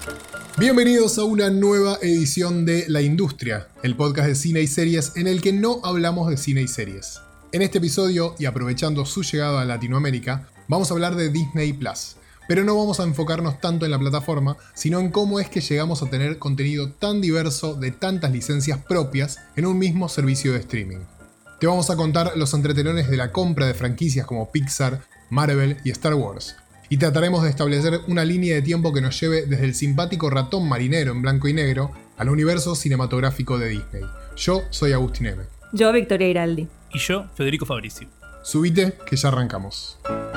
Bienvenidos a una nueva edición de La Industria, el podcast de cine y series en el que no hablamos de cine y series. En este episodio, y aprovechando su llegada a Latinoamérica, vamos a hablar de Disney Plus. Pero no vamos a enfocarnos tanto en la plataforma, sino en cómo es que llegamos a tener contenido tan diverso de tantas licencias propias en un mismo servicio de streaming. Te vamos a contar los entretelones de la compra de franquicias como Pixar, Marvel y Star Wars. Y trataremos de establecer una línea de tiempo que nos lleve desde el simpático ratón marinero en blanco y negro al universo cinematográfico de Disney. Yo soy Agustín M. Yo, Victoria Iraldi. Y yo, Federico Fabricio. Subite, que ya arrancamos.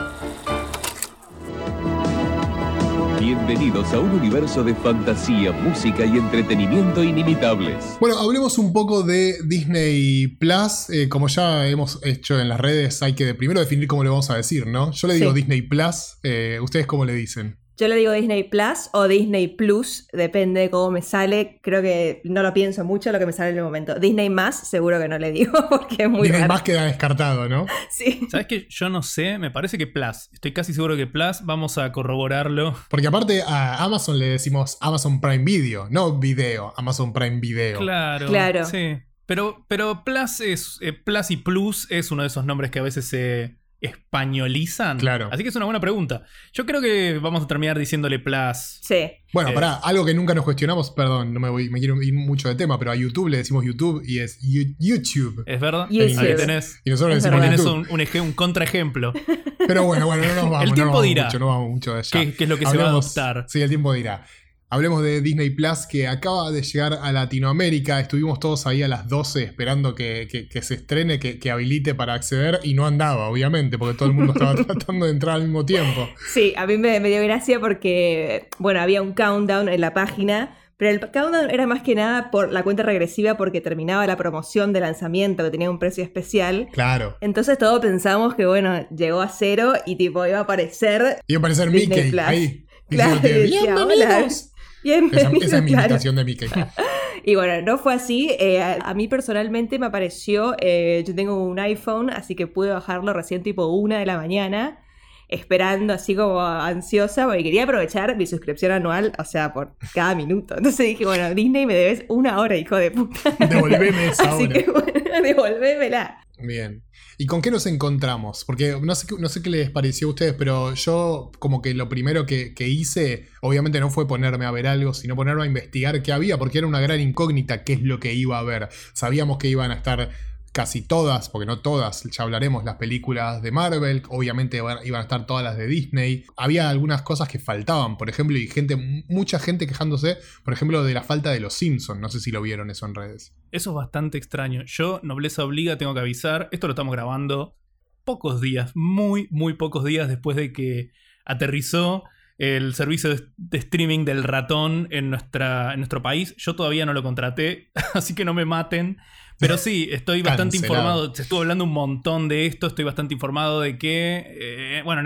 Bienvenidos a un universo de fantasía, música y entretenimiento inimitables. Bueno, hablemos un poco de Disney Plus. Como ya hemos hecho en las redes, hay que primero definir cómo le vamos a decir, ¿no? Yo le digo Disney Plus. ¿Ustedes cómo le dicen? Yo le digo Disney Plus o Disney Plus, depende de cómo me sale. Creo que no lo pienso mucho lo que me sale en el momento. Disney Más, seguro que no le digo porque es muy Disney raro. Más queda descartado, ¿no? Sí. ¿Sabes qué? Yo no sé, me parece que Plus. Estoy casi seguro que Plus, vamos a corroborarlo. Porque aparte a Amazon le decimos Amazon Prime Video, no video, Amazon Prime Video. Claro. Sí. Pero Plus Plus y Plus es uno de esos nombres que a veces se españolizan. Claro. Así que es una buena pregunta. Yo creo que vamos a terminar diciéndole Plus. Sí. Bueno, pará, algo que nunca nos cuestionamos, perdón, me quiero ir mucho de tema, pero a YouTube le decimos YouTube y es YouTube. ¿Es verdad? YouTube. Ahí tenés. Y nosotros le Es decimos verdad. Tenés YouTube. un contraejemplo. Pero bueno, no nos vamos. El tiempo dirá. No vamos mucho de allá. ¿Qué es lo que se va a adoptar? Sí, el tiempo dirá. Hablemos de Disney Plus, que acaba de llegar a Latinoamérica. Estuvimos todos ahí a las 12 esperando que se estrene, que habilite para acceder, y no andaba, obviamente, porque todo el mundo estaba tratando de entrar al mismo tiempo. Sí, a mí me dio gracia porque, bueno, había un countdown en la página, pero el countdown era más que nada por la cuenta regresiva porque terminaba la promoción de lanzamiento que tenía un precio especial. Claro. Entonces todos pensamos que, bueno, llegó a 0 y tipo iba a aparecer Iba a aparecer Disney Mickey Plus. ahí. Claro, Diciéndote, y decía, hola. ¡bienvenidos! Bienvenido, Esa es mi claro. imitación de Mickey. Y bueno, no fue así. A mí personalmente me apareció, yo tengo un iPhone, así que pude bajarlo recién tipo 1 de la mañana, esperando así como ansiosa, porque quería aprovechar mi suscripción anual, o sea, por cada minuto. Entonces dije, bueno, Disney me debes 1 hora, hijo de puta. Devolveme esa Así hora. que bueno, devolvémela. Bien. ¿Y con qué nos encontramos? Porque no sé qué les pareció a ustedes, pero yo como que lo primero que hice, obviamente no fue ponerme a ver algo, sino ponerme a investigar qué había, porque era una gran incógnita qué es lo que iba a ver. Sabíamos que iban a estar casi todas, porque no todas, ya hablaremos, las películas de Marvel, obviamente iban a estar todas las de Disney. Había algunas cosas que faltaban, por ejemplo, y mucha gente quejándose, por ejemplo, de la falta de los Simpsons. No sé si lo vieron eso en redes. Eso es bastante extraño. Yo, nobleza obliga, tengo que avisar. Esto lo estamos grabando pocos días, muy, muy pocos días después de que aterrizó el servicio de streaming del ratón en nuestro país. Yo todavía no lo contraté, así que no me maten. Pero sí, estoy bastante informado. Se estuvo hablando un montón de esto. Estoy bastante informado de que, bueno,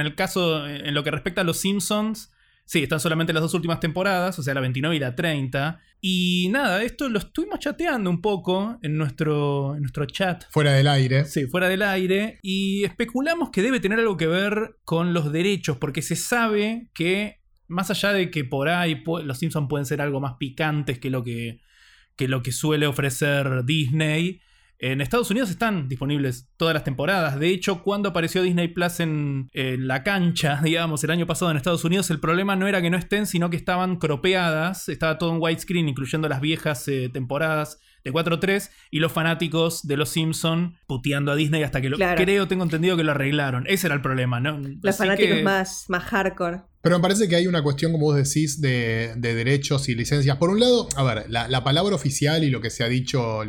en lo que respecta a los Simpsons, sí, están solamente las 2 últimas temporadas, o sea, la 29 y la 30. Y nada, esto lo estuvimos chateando un poco en nuestro chat. Fuera del aire. Sí, fuera del aire. Y especulamos que debe tener algo que ver con los derechos, porque se sabe que, más allá de que por ahí los Simpsons pueden ser algo más picantes que lo que suele ofrecer Disney, en Estados Unidos están disponibles todas las temporadas. De hecho, cuando apareció Disney Plus en la cancha, digamos, el año pasado en Estados Unidos, el problema no era que no estén, sino que estaban cropeadas. Estaba todo en widescreen, incluyendo las viejas temporadas de 4:3, y los fanáticos de los Simpsons puteando a Disney hasta que tengo entendido que lo arreglaron. Ese era el problema, ¿no? Los fanáticos más hardcore. Pero me parece que hay una cuestión, como vos decís, de derechos y licencias. Por un lado, a ver, la palabra oficial y lo que se ha dicho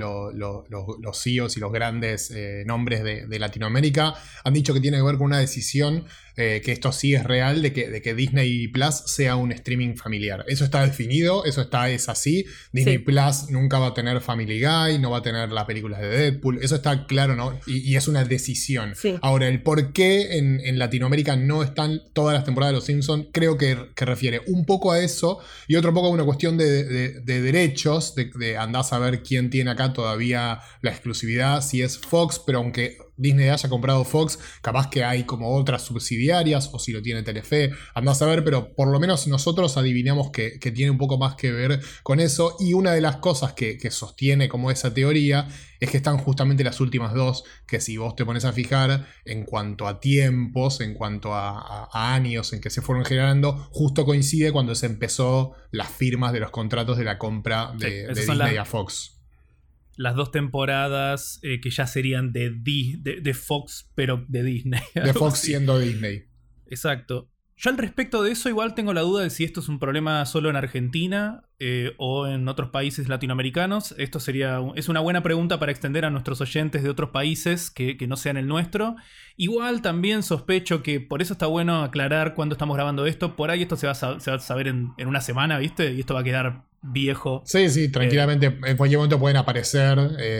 los CEOs y los grandes nombres de Latinoamérica han dicho que tiene que ver con una decisión, que esto sí es real, de que Disney Plus sea un streaming familiar. Eso está definido, es así. Disney Plus nunca va a tener Family Guy, no va a tener las películas de Deadpool. Eso está claro, ¿no? Y es una decisión. Sí. Ahora, el por qué en Latinoamérica no están todas las temporadas de Los Simpsons, creo que refiere un poco a eso y otro poco a una cuestión de derechos, de andar a saber quién tiene acá todavía la exclusividad, si es Fox, pero aunque Disney haya comprado Fox, capaz que hay como otras subsidiarias, o si lo tiene Telefe, andás a ver, pero por lo menos nosotros adivinamos que tiene un poco más que ver con eso, y una de las cosas que sostiene como esa teoría es que están justamente las últimas dos, que si vos te pones a fijar en cuanto a tiempos, en cuanto a años en que se fueron generando, justo coincide cuando se empezó las firmas de los contratos de la compra de Disney a Fox. Las 2 temporadas que ya serían de Fox, pero de Disney. De Fox siendo Disney. Exacto. Yo al respecto de eso igual tengo la duda de si esto es un problema solo en Argentina o en otros países latinoamericanos. Esto es una buena pregunta para extender a nuestros oyentes de otros países que no sean el nuestro. Igual también sospecho que por eso está bueno aclarar cuándo estamos grabando esto. Por ahí esto se va a saber en una semana, ¿viste? Y esto va a quedar viejo. Sí, tranquilamente en cualquier momento pueden aparecer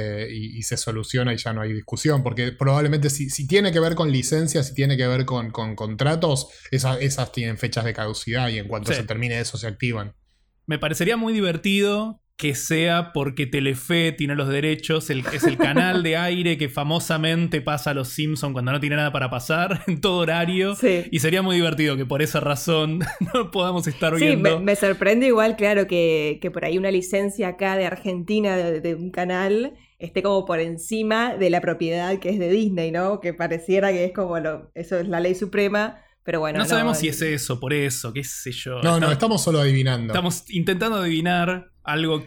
y se soluciona y ya no hay discusión, porque probablemente si tiene que ver con licencias, si tiene que ver con contratos, esas tienen fechas de caducidad y en cuanto se termine eso se activan. Me parecería muy divertido que sea porque Telefe tiene los derechos, es el canal de aire que famosamente pasa a los Simpsons cuando no tiene nada para pasar, en todo horario. Sí. Y sería muy divertido que por esa razón no podamos estar viendo. Sí, me sorprende igual, claro, que por ahí una licencia acá de Argentina de un canal esté como por encima de la propiedad que es de Disney, ¿no? Que pareciera que es como eso es la ley suprema. Pero bueno, no sabemos si es eso, por eso, qué sé yo. No, estamos solo adivinando. Estamos intentando adivinar algo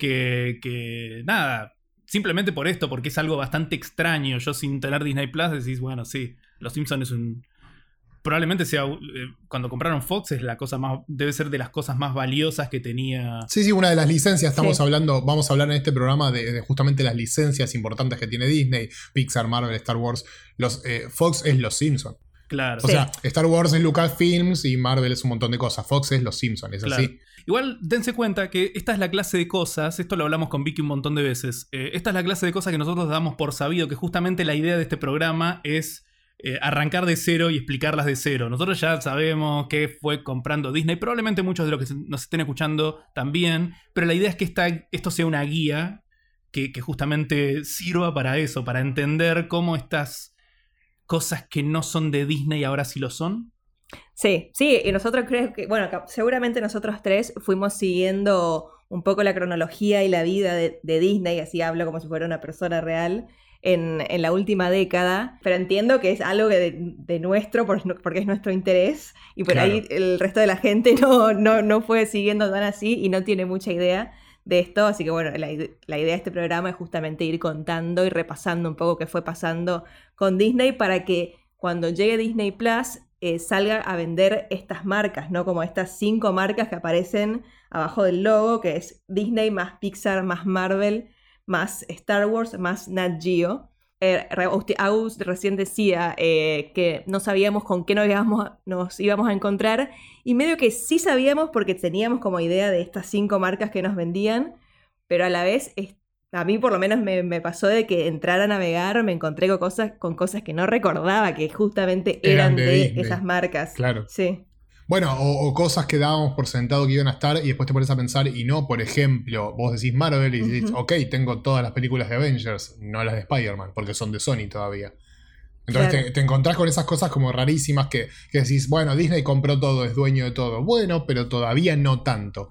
que nada, simplemente por esto, porque es algo bastante extraño. Yo sin tener Disney Plus decís, bueno, sí, Los Simpsons probablemente sea, cuando compraron Fox es la cosa más, debe ser de las cosas más valiosas que tenía. Sí, una de las licencias, vamos a hablar en este programa de justamente las licencias importantes que tiene Disney, Pixar, Marvel, Star Wars. Fox es Los Simpsons. Claro. O sea, Star Wars es Lucasfilms y Marvel es un montón de cosas. Fox es Los Simpsons, es así. Igual, dense cuenta que esta es la clase de cosas, esto lo hablamos con Vicky un montón de veces, esta es la clase de cosas que nosotros damos por sabido, que justamente la idea de este programa es arrancar de cero y explicarlas de cero. Nosotros ya sabemos qué fue comprando Disney, probablemente muchos de los que nos estén escuchando también, pero la idea es que esto sea una guía que justamente sirva para eso, para entender cómo estas cosas que no son de Disney ahora sí lo son. Sí, y nosotros creo que, bueno, seguramente nosotros tres fuimos siguiendo un poco la cronología y la vida de Disney, así hablo como si fuera una persona real, en la última década, pero entiendo que es algo de nuestro, porque es nuestro interés, y por ahí el resto de la gente no fue siguiendo tan así y no tiene mucha idea de esto, así que bueno, la idea de este programa es justamente ir contando y repasando un poco qué fue pasando con Disney para que cuando llegue Disney Plus salga a vender estas marcas, ¿no? Como estas 5 marcas que aparecen abajo del logo, que es Disney más Pixar más Marvel más Star Wars más Nat Geo. Agus recién decía que no sabíamos con qué nos íbamos a encontrar, y medio que sí sabíamos porque teníamos como idea de estas 5 marcas que nos vendían, pero a la vez a mí por lo menos me pasó de que entrar a navegar me encontré con cosas que no recordaba que justamente eran de esas marcas. Claro. Sí. Bueno, o cosas que dábamos por sentado que iban a estar y después te pones a pensar y no, por ejemplo, vos decís Marvel y decís, ok, tengo todas las películas de Avengers, no las de Spider-Man, porque son de Sony todavía. Entonces te encontrás con esas cosas como rarísimas que decís, bueno, Disney compró todo, es dueño de todo. Bueno, pero todavía no tanto.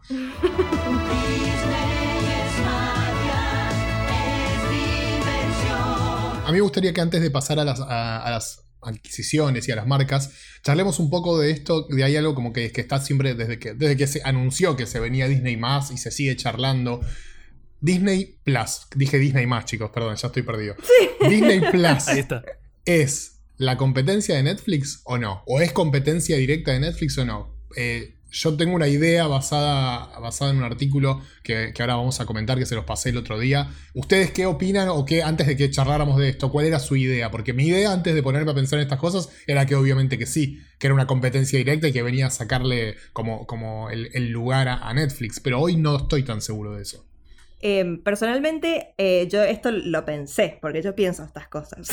A mí me gustaría que antes de pasar a las adquisiciones y a las marcas, charlemos un poco de esto, de ahí algo como que está siempre desde que se anunció que se venía Disney más y se sigue charlando. Disney Plus, dije Disney más, chicos, perdón, ya estoy perdido. Sí. Disney Plus. Ahí está. ¿Es la competencia de Netflix o no? ¿O es competencia directa de Netflix o no? Yo tengo una idea basada en un artículo que ahora vamos a comentar, que se los pasé el otro día. ¿Ustedes qué opinan o qué, antes de que charláramos de esto, cuál era su idea? Porque mi idea antes de ponerme a pensar en estas cosas era que obviamente que sí, que era una competencia directa y que venía a sacarle como el lugar a Netflix. Pero hoy no estoy tan seguro de eso. Personalmente, yo esto lo pensé, porque yo pienso estas cosas.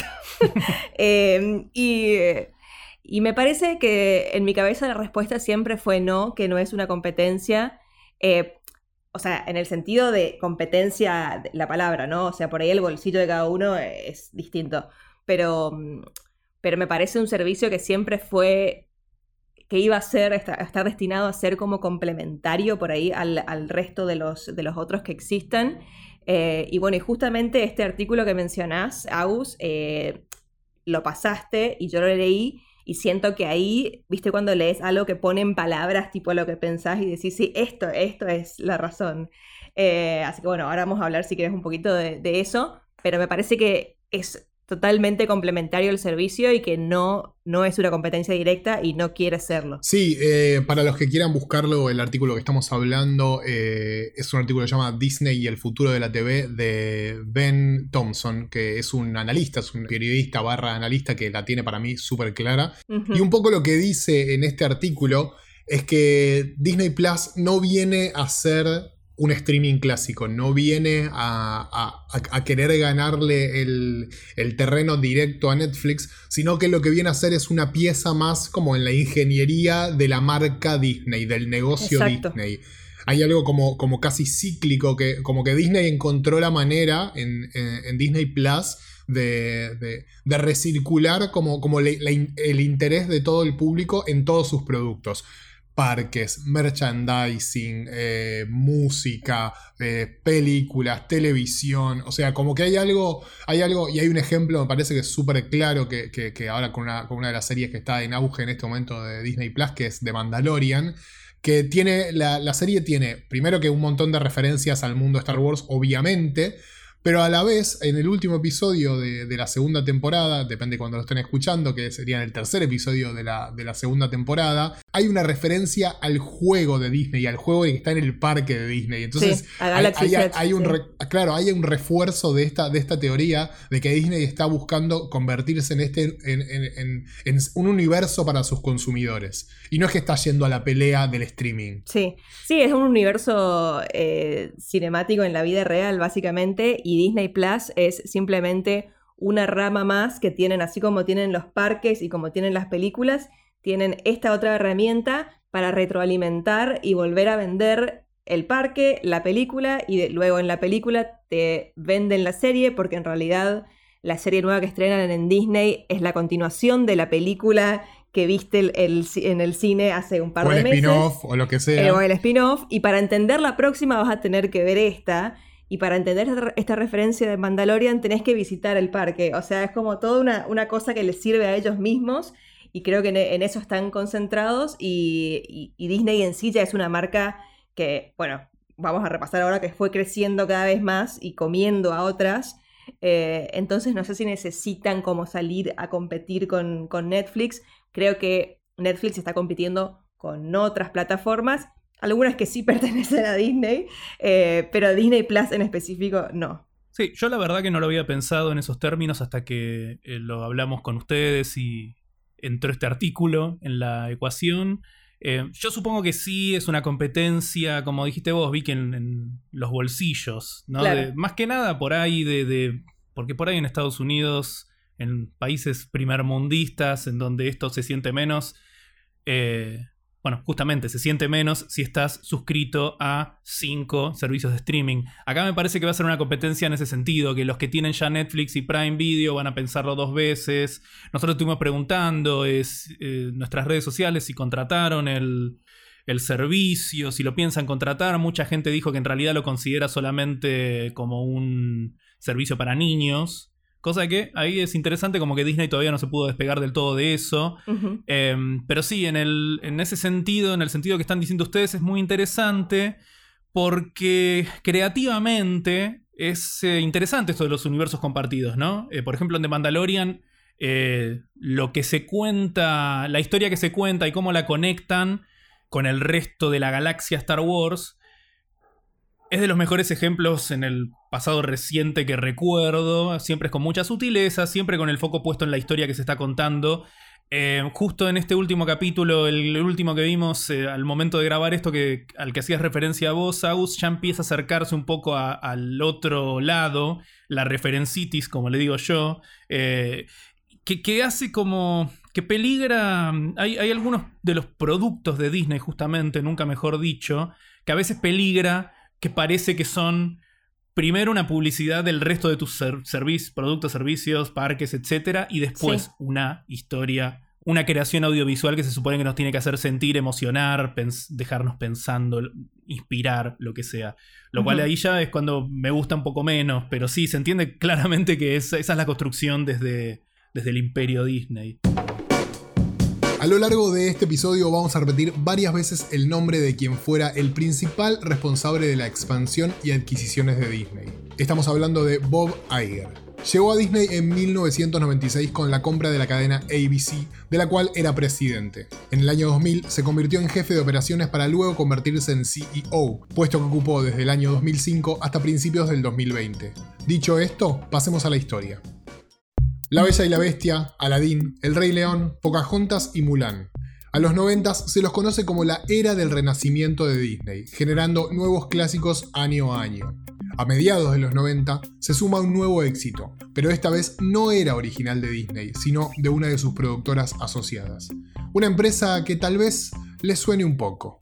Y me parece que en mi cabeza la respuesta siempre fue no, que no es una competencia, o sea, en el sentido de competencia, la palabra, ¿no? O sea, por ahí el bolsillo de cada uno es distinto. pero me parece un servicio que siempre fue, que iba a estar destinado a ser como complementario por ahí al resto de los otros que existan. Y bueno, y justamente este artículo que mencionás, Agus, lo pasaste y yo lo leí y siento que ahí, viste, cuando lees algo que pone en palabras tipo lo que pensás y decís, sí, esto es la razón. Así que bueno, ahora vamos a hablar si querés un poquito de eso, pero me parece que es totalmente complementario el servicio y que no es una competencia directa y no quiere serlo. Sí, para los que quieran buscarlo, el artículo que estamos hablando es un artículo que se llama Disney y el futuro de la TV de Ben Thompson, que es un analista, es un periodista / analista que la tiene para mí súper clara. Uh-huh. Y un poco lo que dice en este artículo es que Disney Plus no viene a ser un streaming clásico, no viene a querer ganarle el terreno directo a Netflix, sino que lo que viene a hacer es una pieza más como en la ingeniería de la marca Disney, del negocio. Exacto. Disney. Hay algo como casi cíclico, como que Disney encontró la manera en Disney Plus de recircular como el interés de todo el público en todos sus productos. Parques, merchandising, música, películas, televisión. O sea, como que hay algo y hay un ejemplo, me parece que es súper claro que ahora con una de las series que está en auge en este momento de Disney Plus, que es The Mandalorian, que tiene la serie tiene primero que un montón de referencias al mundo de Star Wars, obviamente, pero a la vez, en el último episodio de la segunda temporada, depende de cuando lo estén escuchando, que sería en el tercer episodio de la segunda temporada, hay una referencia al juego de Disney, al juego que está en el parque de Disney. Entonces, sí, hay un refuerzo de esta teoría de que Disney está buscando convertirse en un universo para sus consumidores. Y no es que está yendo a la pelea del streaming. Sí, es un universo cinemático en la vida real, básicamente. Y Disney Plus es simplemente una rama más que tienen, así como tienen los parques y como tienen las películas, tienen esta otra herramienta para retroalimentar y volver a vender el parque, la película, y luego en la película te venden la serie, porque en realidad la serie nueva que estrenan en Disney es la continuación de la película que viste en el cine hace un par de meses. O el spin-off, o lo que sea. O el spin-off, y para entender la próxima vas a tener que ver esta. Y para entender esta referencia de Mandalorian tenés que visitar el parque. O sea, es como toda una cosa que les sirve a ellos mismos. Y creo que en eso están concentrados. Y Disney en sí ya es una marca que, bueno, vamos a repasar ahora, que fue creciendo cada vez más y comiendo a otras. Entonces no sé si necesitan como salir a competir con Netflix. Creo que Netflix está compitiendo con otras plataformas. Algunas que sí pertenecen a Disney, pero Disney Plus en específico no. Sí, yo la verdad que no lo había pensado en esos términos hasta que lo hablamos con ustedes y entró este artículo en la ecuación. Yo supongo que sí es una competencia, como dijiste vos, Vicky, en los bolsillos, ¿no? Claro. Más que nada por ahí porque por ahí en Estados Unidos, en países primermundistas, en donde esto se siente menos, bueno, justamente se siente menos si estás suscrito a 5 servicios de streaming. Acá me parece que va a ser una competencia en ese sentido, que los que tienen ya Netflix y Prime Video van a pensarlo 2 veces. Nosotros estuvimos preguntando nuestras redes sociales si contrataron el servicio, si lo piensan contratar. Mucha gente dijo que en realidad lo considera solamente como un servicio para niños. Cosa que ahí es interesante, como que Disney todavía no se pudo despegar del todo de eso. Uh-huh. Pero sí, en ese sentido, en el sentido que están diciendo ustedes, es muy interesante porque creativamente es interesante esto de los universos compartidos, ¿no? Por ejemplo, en The Mandalorian, lo que se cuenta, la historia que se cuenta y cómo la conectan con el resto de la galaxia Star Wars es de los mejores ejemplos en el pasado reciente que recuerdo. Siempre es con mucha sutileza, siempre con el foco puesto en la historia que se está contando. Justo en este último capítulo, el último que vimos al momento de grabar esto, al que hacías referencia a vos, Agus, ya empieza a acercarse un poco al otro lado, la referencitis, como le digo yo, que hace como que peligra. Hay algunos de los productos de Disney, justamente, nunca mejor dicho, que a veces peligra, que parece que son primero una publicidad del resto de tus productos, servicios, parques, etcétera, y después una historia, una creación audiovisual que se supone que nos tiene que hacer sentir, emocionar, dejarnos pensando, inspirar, lo que sea. Lo cual ahí ya es cuando me gusta un poco menos, pero sí, se entiende claramente que esa es la construcción desde el imperio Disney. A lo largo de este episodio vamos a repetir varias veces el nombre de quien fuera el principal responsable de la expansión y adquisiciones de Disney. Estamos hablando de Bob Iger. Llegó a Disney en 1996 con la compra de la cadena ABC, de la cual era presidente. En el año 2000 se convirtió en jefe de operaciones para luego convertirse en CEO, puesto que ocupó desde el año 2005 hasta principios del 2020. Dicho esto, pasemos a la historia. La Bella y la Bestia, Aladdin, El Rey León, Pocahontas y Mulan. A los 90s se los conoce como la era del renacimiento de Disney, generando nuevos clásicos año a año. A mediados de los 90 se suma un nuevo éxito, pero esta vez no era original de Disney, sino de una de sus productoras asociadas. Una empresa que tal vez les suene un poco.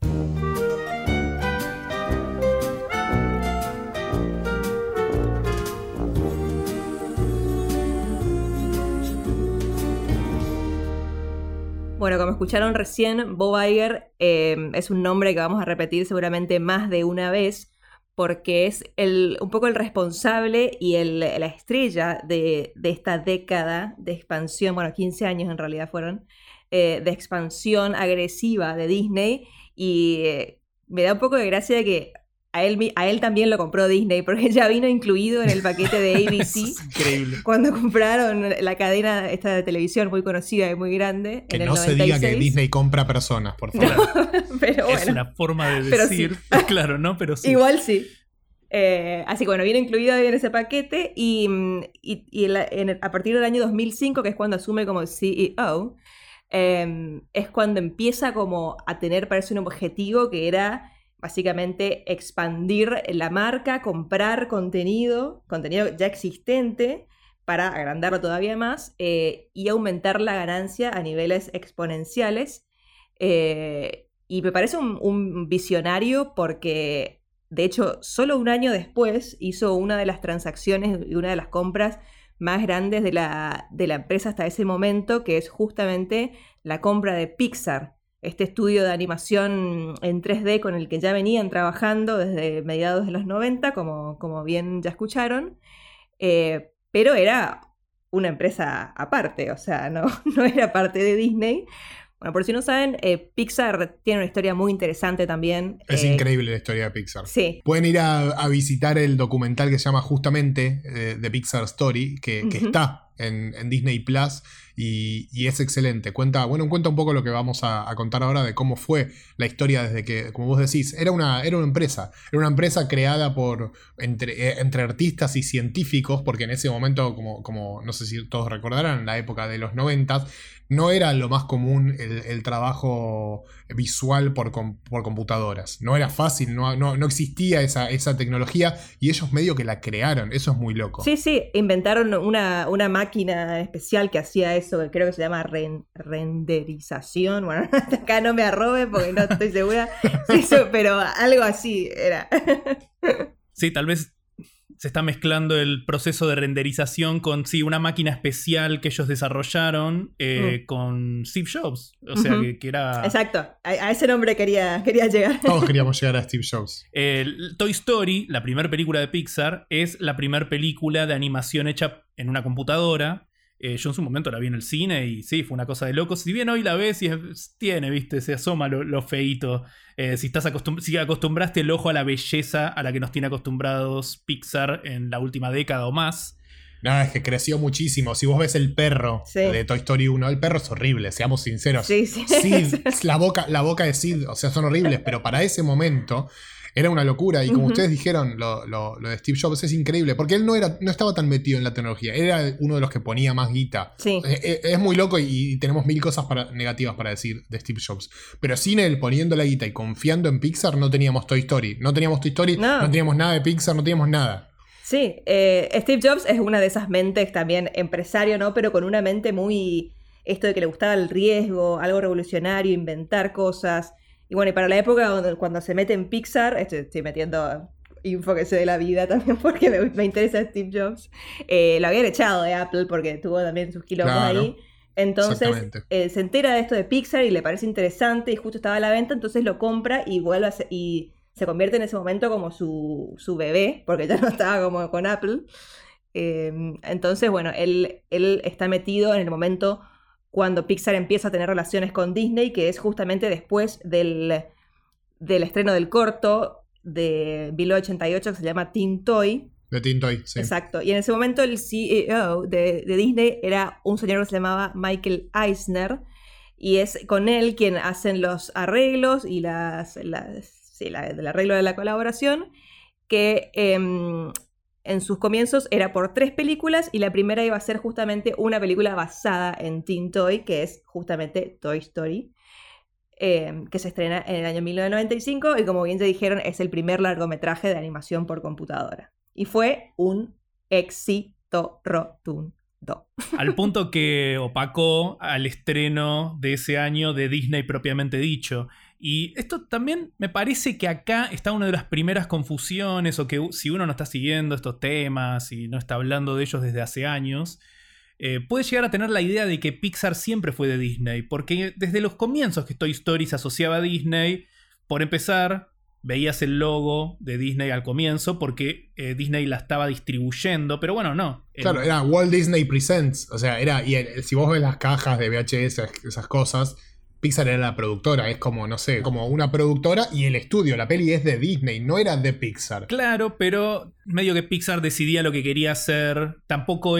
Bueno, como escucharon recién, Bob Iger es un nombre que vamos a repetir seguramente más de una vez, porque es un poco el responsable y la estrella de esta década de expansión, bueno, 15 años en realidad fueron, de expansión agresiva de Disney, y me da un poco de gracia de que a él también lo compró Disney, porque ya vino incluido en el paquete de ABC. Es increíble. Cuando compraron la cadena esta de televisión muy conocida y muy grande que en el no 96. se diga que Disney compra personas, por favor. No, pero bueno. Es una forma de Pero decir, sí. claro, ¿no? Pero sí. Igual sí. Así que bueno, viene incluido ahí en ese paquete y a partir del año 2005, que es cuando asume como CEO, es cuando empieza como a tener, parece, un objetivo que era básicamente expandir la marca, comprar contenido ya existente para agrandarlo todavía más y aumentar la ganancia a niveles exponenciales. Y me parece un visionario porque, de hecho, solo un año después hizo una de las transacciones y una de las compras más grandes de la empresa hasta ese momento, que es justamente la compra de Pixar, este estudio de animación en 3D con el que ya venían trabajando desde mediados de los 90, como bien ya escucharon, pero era una empresa aparte, o sea, no era parte de Disney. Bueno, por si no saben, Pixar tiene una historia muy interesante también. Es increíble la historia de Pixar. Sí. Pueden ir a visitar el documental que se llama justamente The Pixar Story, que está en Disney Plus y es excelente. Cuenta un poco lo que vamos a contar ahora de cómo fue la historia desde que, como vos decís, era una empresa. Era una empresa creada entre artistas y científicos, porque en ese momento, como no sé si todos recordarán, en la época de los 90, no era lo más común el trabajo visual por computadoras. No era fácil, no existía esa tecnología y ellos medio que la crearon. Eso es muy loco. Sí, inventaron una máquina especial que hacía eso, que creo que se llama renderización. Bueno, hasta acá no me arroben porque no estoy segura, pero algo así era. Sí, tal vez se está mezclando el proceso de renderización con, sí, una máquina especial que ellos desarrollaron con Steve Jobs. O sea, que era... Exacto, a ese nombre quería llegar. Todos queríamos llegar a Steve Jobs. Toy Story, la primera película de Pixar, es la primera película de animación hecha en una computadora. Yo en su momento la vi en el cine y sí, fue una cosa de locos. Si bien hoy la ves y tiene, viste, se asoma lo feíto. Si acostumbraste el ojo a la belleza a la que nos tiene acostumbrados Pixar en la última década o más. No, es que creció muchísimo. Si vos ves el perro de Toy Story 1, el perro es horrible, seamos sinceros. Sí. Sid, la boca de Sid, o sea, son horribles, pero para ese momento era una locura. Y como ustedes dijeron, lo de Steve Jobs es increíble, porque él no estaba tan metido en la tecnología, era uno de los que ponía más guita. Sí. Es muy loco y tenemos mil cosas negativas para decir de Steve Jobs, pero sin él poniendo la guita y confiando en Pixar no teníamos Toy Story, no teníamos nada de Pixar, no teníamos nada. Sí, Steve Jobs es una de esas mentes también, empresario, ¿no? Pero con una mente muy, esto de que le gustaba el riesgo, algo revolucionario, inventar cosas. Y bueno, y para la época cuando se mete en Pixar, estoy metiendo info que sé de la vida también, porque me interesa Steve Jobs. Lo habían echado de Apple porque tuvo también sus quilombos ahí. Entonces se entera de esto de Pixar y le parece interesante y justo estaba a la venta, entonces lo compra y vuelve a y se convierte en ese momento como su bebé, porque ya no estaba como con Apple. Entonces, bueno, él está metido en el momento cuando Pixar empieza a tener relaciones con Disney, que es justamente después del estreno del corto de 1988 que se llama Teen Toy. De Teen Toy, sí. Exacto. Y en ese momento el CEO de Disney era un señor que se llamaba Michael Eisner, y es con él quien hacen los arreglos y el arreglo de la colaboración, que en sus comienzos era por 3 películas, y la primera iba a ser justamente una película basada en Teen Toy, que es justamente Toy Story, que se estrena en el año 1995, y como bien te dijeron, es el primer largometraje de animación por computadora. Y fue un éxito rotundo. Al punto que opacó al estreno de ese año de Disney propiamente dicho. Y esto también me parece que acá está una de las primeras confusiones, o que si uno no está siguiendo estos temas y no está hablando de ellos desde hace años, puede llegar a tener la idea de que Pixar siempre fue de Disney, porque desde los comienzos que Toy Story se asociaba a Disney, por empezar, veías el logo de Disney al comienzo porque Disney la estaba distribuyendo, pero bueno, no. Claro, era Walt Disney Presents, o sea, si vos ves las cajas de VHS, esas cosas, Pixar era la productora, es como, no sé, como una productora, y el estudio, la peli es de Disney, no era de Pixar. Claro, pero medio que Pixar decidía lo que quería hacer, tampoco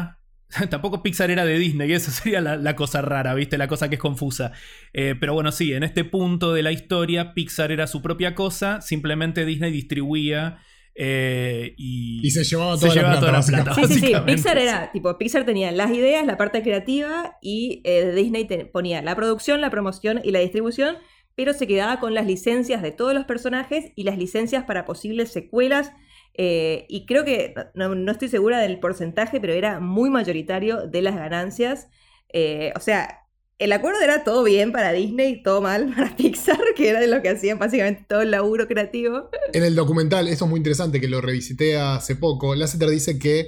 Pixar era de Disney, y esa sería la cosa rara, ¿viste? La cosa que es confusa. Pero bueno, sí, en este punto de la historia, Pixar era su propia cosa, simplemente Disney distribuía y se llevaba toda la plata. Sí. Pixar tenía las ideas, la parte creativa, y Disney ponía la producción, la promoción y la distribución, pero se quedaba con las licencias de todos los personajes y las licencias para posibles secuelas. Y creo que, no estoy segura del porcentaje, pero era muy mayoritario de las ganancias. O sea, el acuerdo era todo bien para Disney, todo mal para Pixar, que era de lo que hacían básicamente todo el laburo creativo. En el documental, eso es muy interesante, que lo revisité hace poco, Lasseter dice que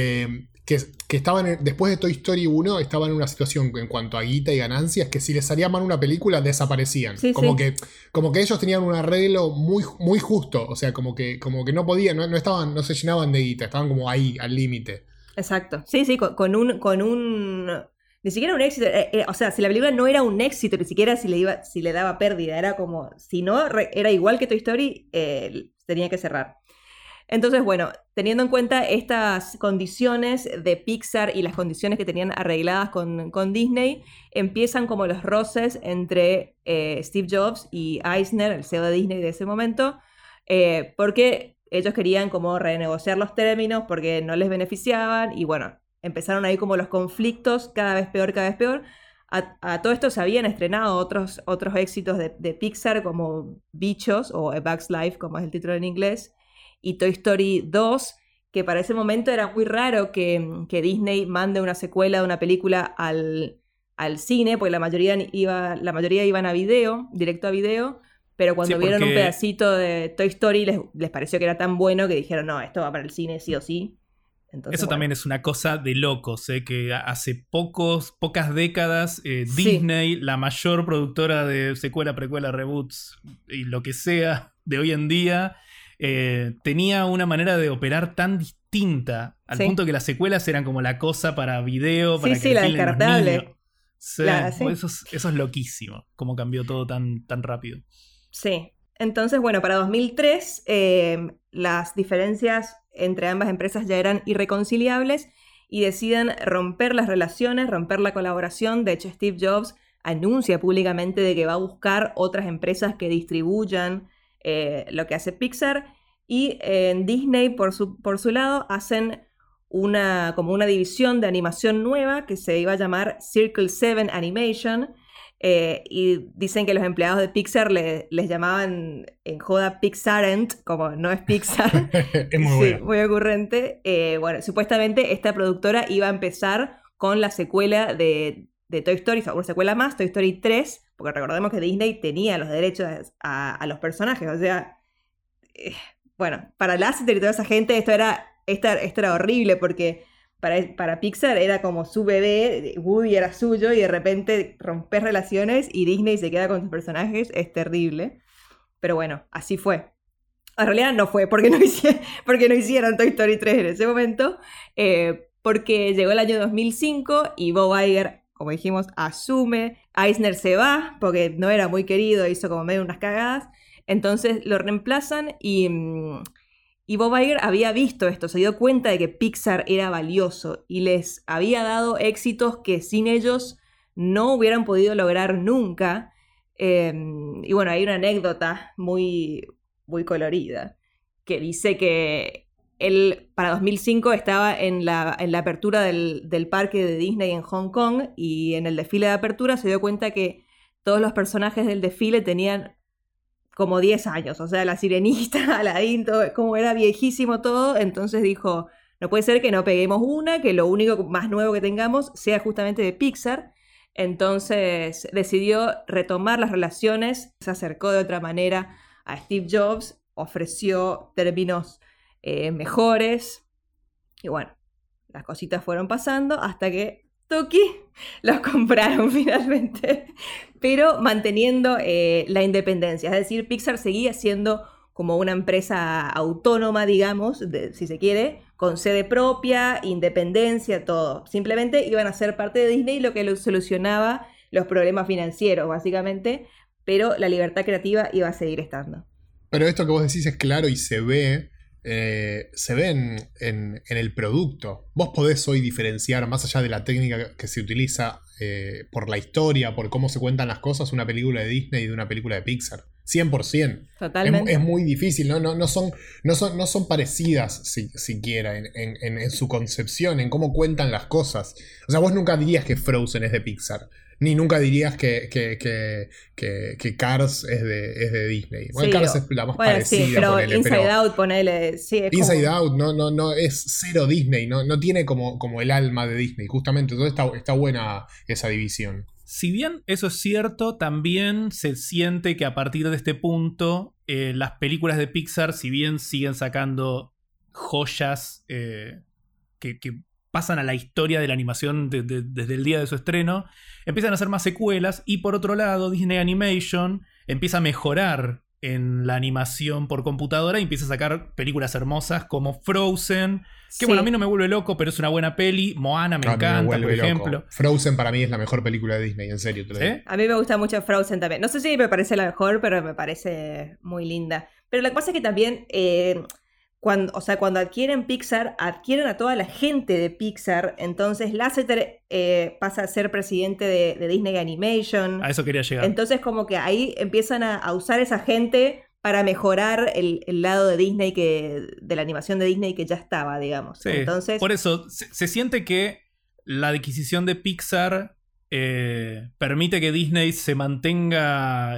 estaban, después de Toy Story 1, estaban en una situación en cuanto a guita y ganancias, que si les salía mal una película, desaparecían. Como que ellos tenían un arreglo muy, muy justo, o sea, como que no podían, no se llenaban de guita, estaban como ahí, al límite. Exacto. Sí, con un ni siquiera un éxito, o sea, si la película no era un éxito, ni siquiera si le daba pérdida, era como, si no, era igual que Toy Story, tenía que cerrar. Entonces, bueno, teniendo en cuenta estas condiciones de Pixar y las condiciones que tenían arregladas con Disney, empiezan como los roces entre Steve Jobs y Eisner, el CEO de Disney de ese momento, porque ellos querían como renegociar los términos porque no les beneficiaban, y bueno, empezaron ahí como los conflictos cada vez peor. A todo esto se habían estrenado otros éxitos de Pixar, como Bichos o A Bug's Life, como es el título en inglés, y Toy Story 2, que para ese momento era muy raro que Disney mande una secuela de una película al cine, porque la mayoría iban a video, directo a video, pero cuando vieron un pedacito de Toy Story les pareció que era tan bueno que dijeron, no, esto va para el cine sí o sí. Entonces, eso también es una cosa de locos, que hace pocas décadas Disney, la mayor productora de secuela, precuela, reboots y lo que sea de hoy en día, tenía una manera de operar tan distinta, al punto que las secuelas eran como la cosa para video, para que la descartable. Eso es loquísimo, cómo cambió todo tan rápido. Sí. Entonces, bueno, para 2003 las diferencias entre ambas empresas ya eran irreconciliables y deciden romper las relaciones, romper la colaboración. De hecho, Steve Jobs anuncia públicamente de que va a buscar otras empresas que distribuyan lo que hace Pixar, y Disney por su lado hacen como una división de animación nueva que se iba a llamar Circle 7 Animation, y dicen que los empleados de Pixar les llamaban en joda Pixarent, como no es Pixar. Es muy bueno. Muy ocurrente. Bueno, supuestamente esta productora iba a empezar con la secuela de Toy Story, o secuela más, Toy Story 3, porque recordemos que Disney tenía los derechos a los personajes, o sea, bueno, para Lasseter y toda esa gente esto era horrible porque para Pixar era como su bebé, Woody era suyo y de repente rompes relaciones y Disney se queda con sus personajes, es terrible. Pero bueno, así fue. En realidad no fue porque no hicieron Toy Story 3 en ese momento, porque llegó el año 2005 y Bob Iger, como dijimos, asume. Eisner se va porque no era muy querido, hizo como medio unas cagadas. Entonces lo reemplazan y Bob Iger había visto esto, se dio cuenta de que Pixar era valioso y les había dado éxitos que sin ellos no hubieran podido lograr nunca. Y bueno, hay una anécdota muy, muy colorida que dice que él para 2005 estaba en la apertura del parque de Disney en Hong Kong y en el desfile de apertura se dio cuenta que todos los personajes del desfile tenían como 10 años, o sea, la Sirenita, Aladdin, todo, como era viejísimo todo, entonces dijo, no puede ser que no peguemos una, que lo único más nuevo que tengamos sea justamente de Pixar. Entonces decidió retomar las relaciones, se acercó de otra manera a Steve Jobs, ofreció términos mejores y bueno, las cositas fueron pasando hasta que Tuki los compraron finalmente, pero manteniendo la independencia, es decir, Pixar seguía siendo como una empresa autónoma, digamos, si se quiere, con sede propia, independencia, todo. Simplemente iban a ser parte de Disney, lo que solucionaba los problemas financieros, básicamente, pero la libertad creativa iba a seguir estando. Pero esto que vos decís es claro y se ve en el producto. Vos podés hoy diferenciar, más allá de la técnica que se utiliza, por la historia, por cómo se cuentan las cosas, una película de Disney de una película de Pixar. 100%. Totalmente. Es muy difícil, no son parecidas siquiera en su concepción, en cómo cuentan las cosas. O sea, vos nunca dirías que Frozen es de Pixar. Ni nunca dirías que Cars es de Disney. Bueno, sí, Cars es la más parecida. Sí, pero Inside Out, ponele. Sí, Inside Out no es cero Disney, no tiene como el alma de Disney, justamente. Entonces está buena esa división. Si bien eso es cierto, también se siente que a partir de este punto las películas de Pixar, si bien siguen sacando joyas que pasan a la historia de la animación desde el día de su estreno, empiezan a hacer más secuelas y por otro lado Disney Animation empieza a mejorar en la animación por computadora y empieza a sacar películas hermosas como Frozen, que sí. Bueno, a mí no me vuelve loco, pero es una buena peli. Moana me encanta, por ejemplo. Loco. Frozen para mí es la mejor película de Disney, en serio te lo digo. A mí me gusta mucho Frozen también. No sé si me parece la mejor, pero me parece muy linda. Pero lo que pasa es que también cuando adquieren Pixar, adquieren a toda la gente de Pixar. Entonces Lasseter pasa a ser presidente de Disney Animation. A eso quería llegar. Entonces como que ahí empiezan a usar esa gente para mejorar el lado de Disney, de la animación de Disney que ya estaba, digamos. Sí, entonces, por eso se siente que la adquisición de Pixar permite que Disney se mantenga,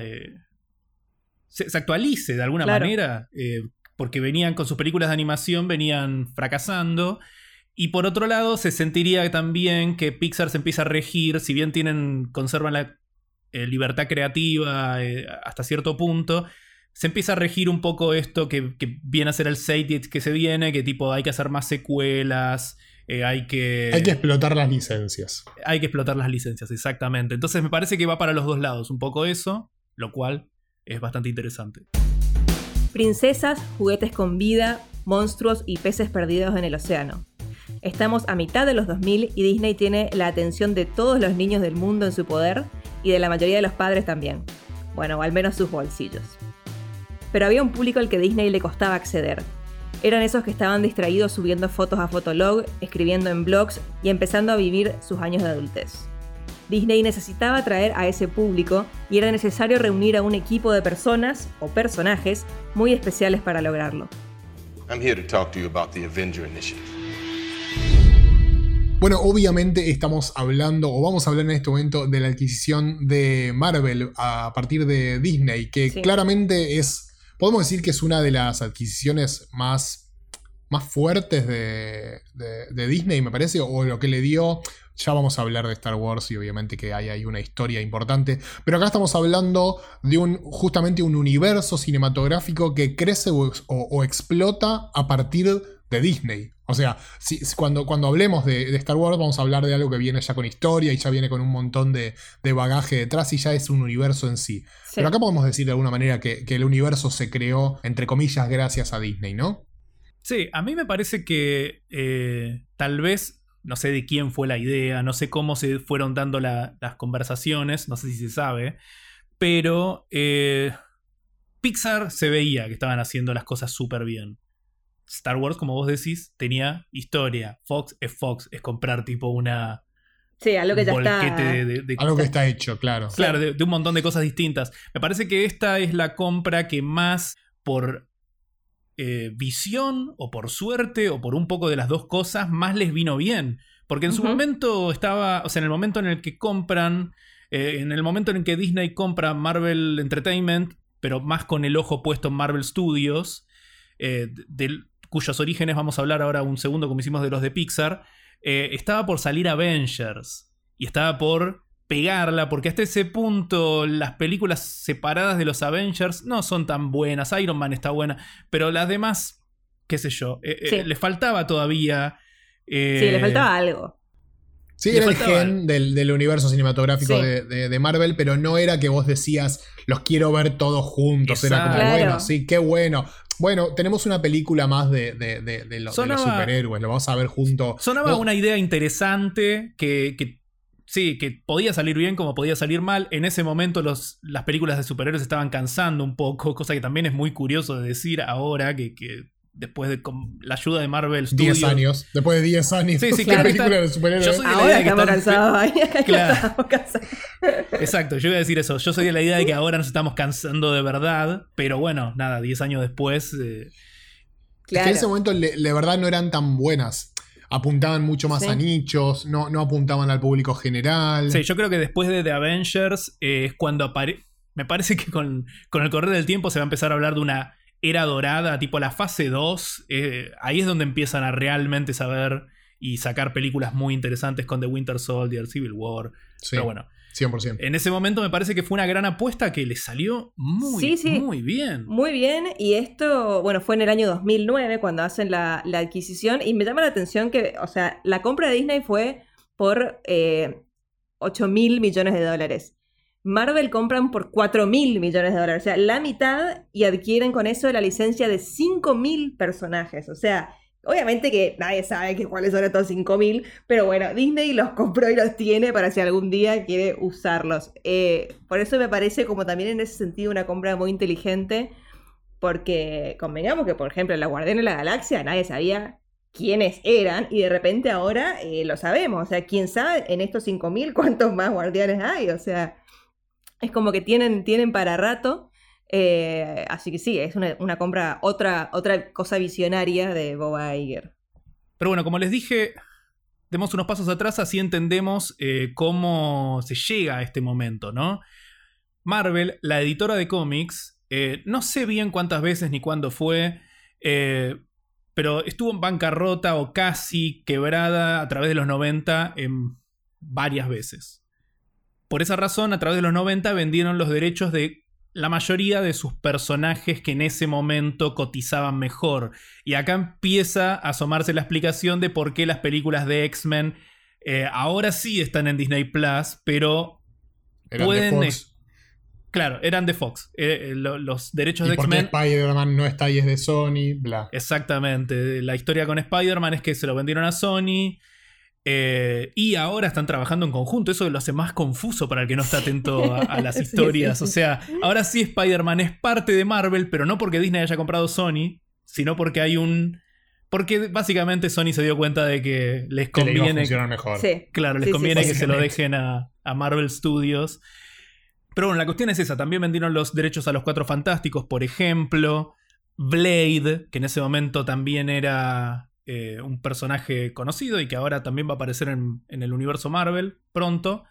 se actualice de alguna manera, porque venían con sus películas de animación, venían fracasando. Y por otro lado, se sentiría también que Pixar se empieza a regir, si bien conservan la libertad creativa hasta cierto punto, se empieza a regir un poco esto que viene a ser el Zeitgeist que se viene, que tipo hay que hacer más secuelas, hay que explotar las licencias. Hay que explotar las licencias, exactamente. Entonces me parece que va para los dos lados, un poco eso, lo cual es bastante interesante. Princesas, juguetes con vida, monstruos y peces perdidos en el océano. Estamos a mitad de los 2000 y Disney tiene la atención de todos los niños del mundo en su poder y de la mayoría de los padres también. Bueno, o al menos sus bolsillos. Pero había un público al que Disney le costaba acceder. Eran esos que estaban distraídos subiendo fotos a Fotolog, escribiendo en blogs y empezando a vivir sus años de adultez. Disney necesitaba atraer a ese público y era necesario reunir a un equipo de personas o personajes muy especiales para lograrlo. I'm here to talk to you about the Avenger Initiative. Bueno, obviamente estamos hablando, o vamos a hablar en este momento, de la adquisición de Marvel a partir de Disney, que sí, claramente podemos decir que es una de las adquisiciones más fuertes de Disney, me parece, o lo que le dio Ya vamos a hablar de Star Wars y obviamente que hay ahí una historia importante. Pero acá estamos hablando de justamente un universo cinematográfico que crece o explota a partir de Disney. O sea, cuando hablemos de Star Wars vamos a hablar de algo que viene ya con historia y ya viene con un montón de bagaje detrás y ya es un universo en sí. Pero acá podemos decir de alguna manera que el universo se creó, entre comillas, gracias a Disney, ¿no? Sí, a mí me parece que tal vez, no sé de quién fue la idea, no sé cómo se fueron dando las conversaciones, no sé si se sabe, pero Pixar se veía que estaban haciendo las cosas súper bien. Star Wars, como vos decís, tenía historia. Fox, es comprar tipo una... Sí, algo que ya está... Algo que está hecho, claro. Claro, de un montón de cosas distintas. Me parece que esta es la compra que más por visión o por suerte o por un poco de las dos cosas más les vino bien. Porque en su momento estaba... O sea, en el momento en el que compran... en el momento en el que Disney compra Marvel Entertainment, pero más con el ojo puesto en Marvel Studios, cuyos orígenes vamos a hablar ahora un segundo como hicimos de los de Pixar, estaba por salir Avengers y estaba por pegarla porque hasta ese punto las películas separadas de los Avengers no son tan buenas. Iron Man está buena, pero las demás, qué sé yo, les faltaba todavía... sí, le faltaba algo. Sí, era el gen del universo cinematográfico de Marvel, pero no era que vos decías, los quiero ver todos juntos. Exacto. Era como, bueno, sí, qué bueno. Bueno, tenemos una película más de los superhéroes, lo vamos a ver juntos. Sonaba una idea interesante que podía salir bien como podía salir mal. En ese momento las películas de superhéroes estaban cansando un poco, cosa que también es muy curioso de decir ahora, que después de con la ayuda de Marvel Studios... 10 años. Después de 10 años. Sí, claro, película de superhéroes. Ahora estamos cansados. Claro. Exacto, yo iba a decir eso. Yo soy de la idea de que ahora nos estamos cansando de verdad. Pero bueno, nada, 10 años después... Claro. Es que en ese momento, la verdad, no eran tan buenas. Apuntaban mucho más a nichos, no apuntaban al público general. Sí, yo creo que después de The Avengers es cuando me parece que con el correr del tiempo se va a empezar a hablar de una... era dorada, tipo la fase 2, ahí es donde empiezan a realmente saber y sacar películas muy interesantes con The Winter Soldier, Civil War. Sí, pero bueno, 100%. En ese momento me parece que fue una gran apuesta que le salió muy bien. Muy bien, y esto, bueno, fue en el año 2009 cuando hacen la adquisición, y me llama la atención que, o sea, la compra de Disney fue por $8.000 millones. Marvel compran por $4.000 millones. O sea, la mitad, y adquieren con eso la licencia de 5.000 personajes. O sea, obviamente que nadie sabe cuáles son estos 5.000, pero bueno, Disney los compró y los tiene para si algún día quiere usarlos. Por eso me parece como también en ese sentido una compra muy inteligente, porque convengamos que, por ejemplo, en la Guardianes de la Galaxia nadie sabía quiénes eran, y de repente ahora lo sabemos. O sea, quién sabe en estos 5.000 cuántos más guardianes hay. O sea... es como que tienen para rato. Así que sí, es una compra, otra cosa visionaria de Bob Iger. Pero bueno, como les dije, demos unos pasos atrás, así entendemos cómo se llega a este momento, ¿no? Marvel, la editora de cómics, no sé bien cuántas veces ni cuándo fue, pero estuvo en bancarrota o casi quebrada a través de los 90 en varias veces. Por esa razón, a través de los 90 vendieron los derechos de la mayoría de sus personajes que en ese momento cotizaban mejor. Y acá empieza a asomarse la explicación de por qué las películas de X-Men ahora sí están en Disney Plus, pero eran pueden... de Fox. Claro, eran de Fox. Los derechos de X-Men... X-Men... porque Spider-Man no está y es de Sony, bla. Exactamente. La historia con Spider-Man es que se lo vendieron a Sony... y ahora están trabajando en conjunto. Eso lo hace más confuso para el que no está atento a las historias. Sí. O sea, ahora sí Spider-Man es parte de Marvel, pero no porque Disney haya comprado Sony, sino porque hay porque básicamente Sony se dio cuenta de que les conviene... que funcionar mejor. Sí. Claro, les conviene que se lo dejen a Marvel Studios. Pero bueno, la cuestión es esa. También vendieron los derechos a los Cuatro Fantásticos, por ejemplo. Blade, que en ese momento también era... un personaje conocido y que ahora también va a aparecer en el universo Marvel pronto.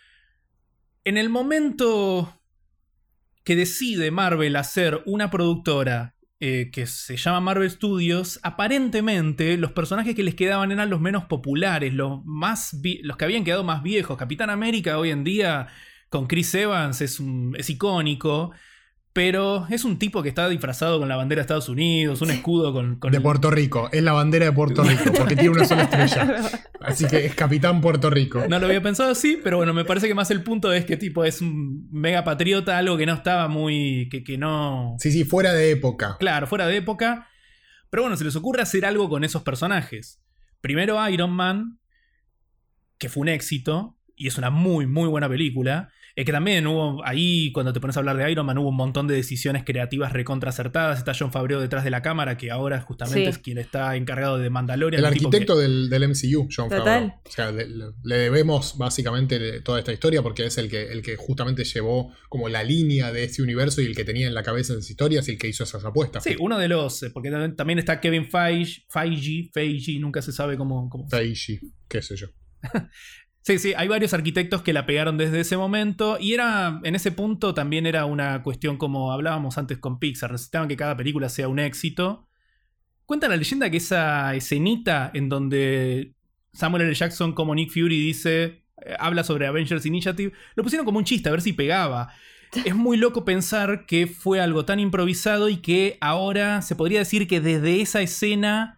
En el momento que decide Marvel hacer una productora que se llama Marvel Studios, aparentemente los personajes que les quedaban eran los menos populares, los que habían quedado más viejos. Capitán América hoy en día con Chris Evans es icónico, pero es un tipo que está disfrazado con la bandera de Estados Unidos, un escudo con de Puerto Rico. Es la bandera de Puerto Rico, porque tiene una sola estrella. Así que es Capitán Puerto Rico. No lo había pensado así, pero bueno, me parece que más el punto es que tipo es un mega patriota, algo que no estaba muy... que no... Sí, fuera de época. Claro, fuera de época. Pero bueno, se les ocurre hacer algo con esos personajes. Primero Iron Man, que fue un éxito, y es una muy, muy buena película. Que también hubo, ahí cuando te pones a hablar de Iron Man, hubo un montón de decisiones creativas recontra acertadas. Está Jon Favreau detrás de la cámara, que ahora justamente es quien está encargado de Mandalorian. El arquitecto del MCU, Jon Favreau. O sea, le debemos básicamente toda esta historia porque es el que justamente llevó como la línea de este universo y el que tenía en la cabeza esas historias y el que hizo esas apuestas. Sí, uno de los... porque también está Kevin Feige, nunca se sabe cómo... Feige, qué sé yo. Sí, hay varios arquitectos que la pegaron desde ese momento y en ese punto también era una cuestión como hablábamos antes con Pixar, necesitaban que cada película sea un éxito. Cuenta la leyenda que esa escenita en donde Samuel L. Jackson como Nick Fury dice, habla sobre Avengers Initiative, lo pusieron como un chiste a ver si pegaba. Es muy loco pensar que fue algo tan improvisado y que ahora se podría decir que desde esa escena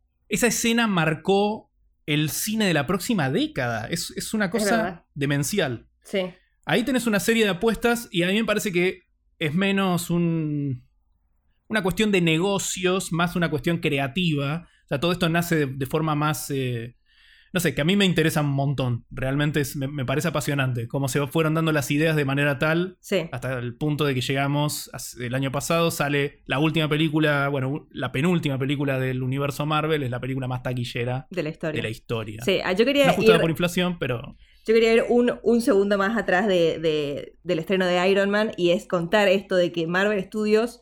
marcó el cine de la próxima década. Es una cosa demencial. Sí. Ahí tenés una serie de apuestas y a mí me parece que es menos una cuestión de negocios, más una cuestión creativa. O sea, todo esto nace de forma más... no sé, que a mí me interesa un montón. Realmente me parece apasionante. Cómo se fueron dando las ideas de manera tal, hasta el punto de que llegamos, el año pasado sale la última película, bueno, la penúltima película del universo Marvel, es la película más taquillera de la historia. Sí, yo quería no ajustada por inflación, pero... Yo quería ir un segundo más atrás del estreno de Iron Man, y es contar esto de que Marvel Studios,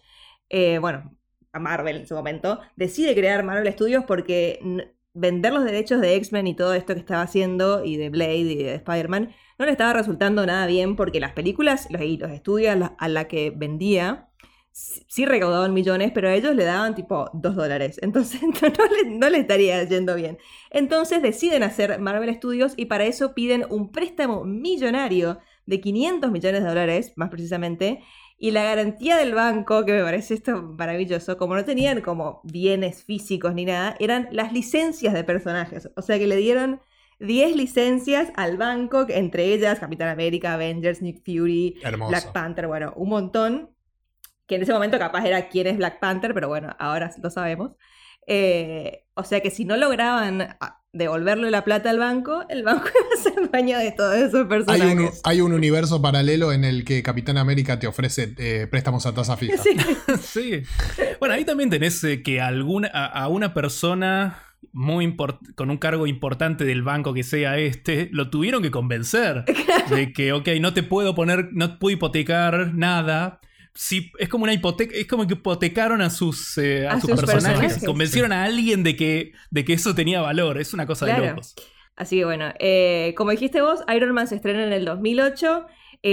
a Marvel en su momento, decide crear Marvel Studios porque... vender los derechos de X-Men y todo esto que estaba haciendo, y de Blade y de Spider-Man, no le estaba resultando nada bien porque las películas y los estudios a la que vendía sí recaudaban millones, pero a ellos le daban tipo $2. Entonces no le estaría yendo bien. Entonces deciden hacer Marvel Studios y para eso piden un préstamo millonario de $500 millones, más precisamente. Y la garantía del banco, que me parece esto maravilloso, como no tenían como bienes físicos ni nada, eran las licencias de personajes. O sea que le dieron 10 licencias al banco, entre ellas Capitán América, Avengers, Nick Fury, Hermoso. Black Panther, bueno, un montón. Que en ese momento capaz era quién es Black Panther, pero bueno, ahora lo sabemos. O sea que si no lograban devolverle la plata al banco, el banco iba a ser dueño de todos esos personajes. Hay un universo paralelo en el que Capitán América te ofrece préstamos a tasa fija. Sí. Sí. Bueno, ahí también tenés que a una persona con un cargo importante del banco que sea lo tuvieron que convencer de que, ok, no puedo hipotecar nada. Sí, es como una hipoteca, es como que hipotecaron a sus personajes. Convencieron a alguien de que eso tenía valor. Es una cosa de locos. Así que bueno, como dijiste vos, Iron Man se estrena en el 2008.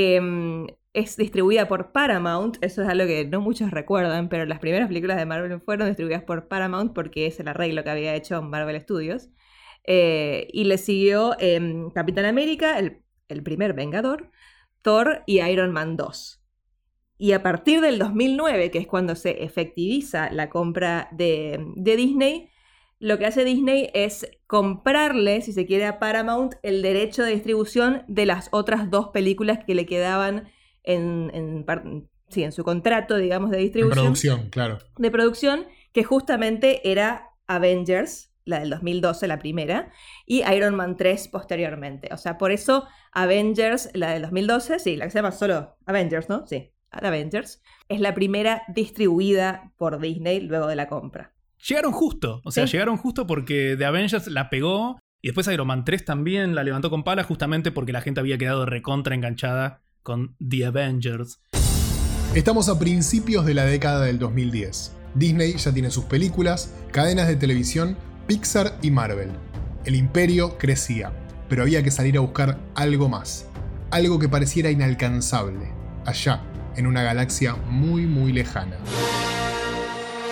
Es distribuida por Paramount. Eso es algo que no muchos recuerdan, pero las primeras películas de Marvel fueron distribuidas por Paramount porque es el arreglo que había hecho Marvel Studios. Y le siguió Capitán América, el primer Vengador, Thor y Iron Man 2. Y a partir del 2009, que es cuando se efectiviza la compra de Disney, lo que hace Disney es comprarle, si se quiere, a Paramount el derecho de distribución de las otras 2 películas que le quedaban en su contrato, digamos, de distribución. De producción, claro. De producción, que justamente era Avengers, la del 2012, la primera, y Iron Man 3 posteriormente. O sea, por eso Avengers, la del 2012, sí, la que se llama solo Avengers, ¿no? Sí. Avengers, es la primera distribuida por Disney luego de la compra. Llegaron justo, llegaron justo porque The Avengers la pegó y después Iron Man 3 también la levantó con pala justamente porque la gente había quedado recontra enganchada con The Avengers. Estamos a principios de la década del 2010. Disney ya tiene sus películas, cadenas de televisión, Pixar y Marvel. El imperio crecía, pero había que salir a buscar algo más, algo que pareciera inalcanzable, allá, en una galaxia muy muy lejana.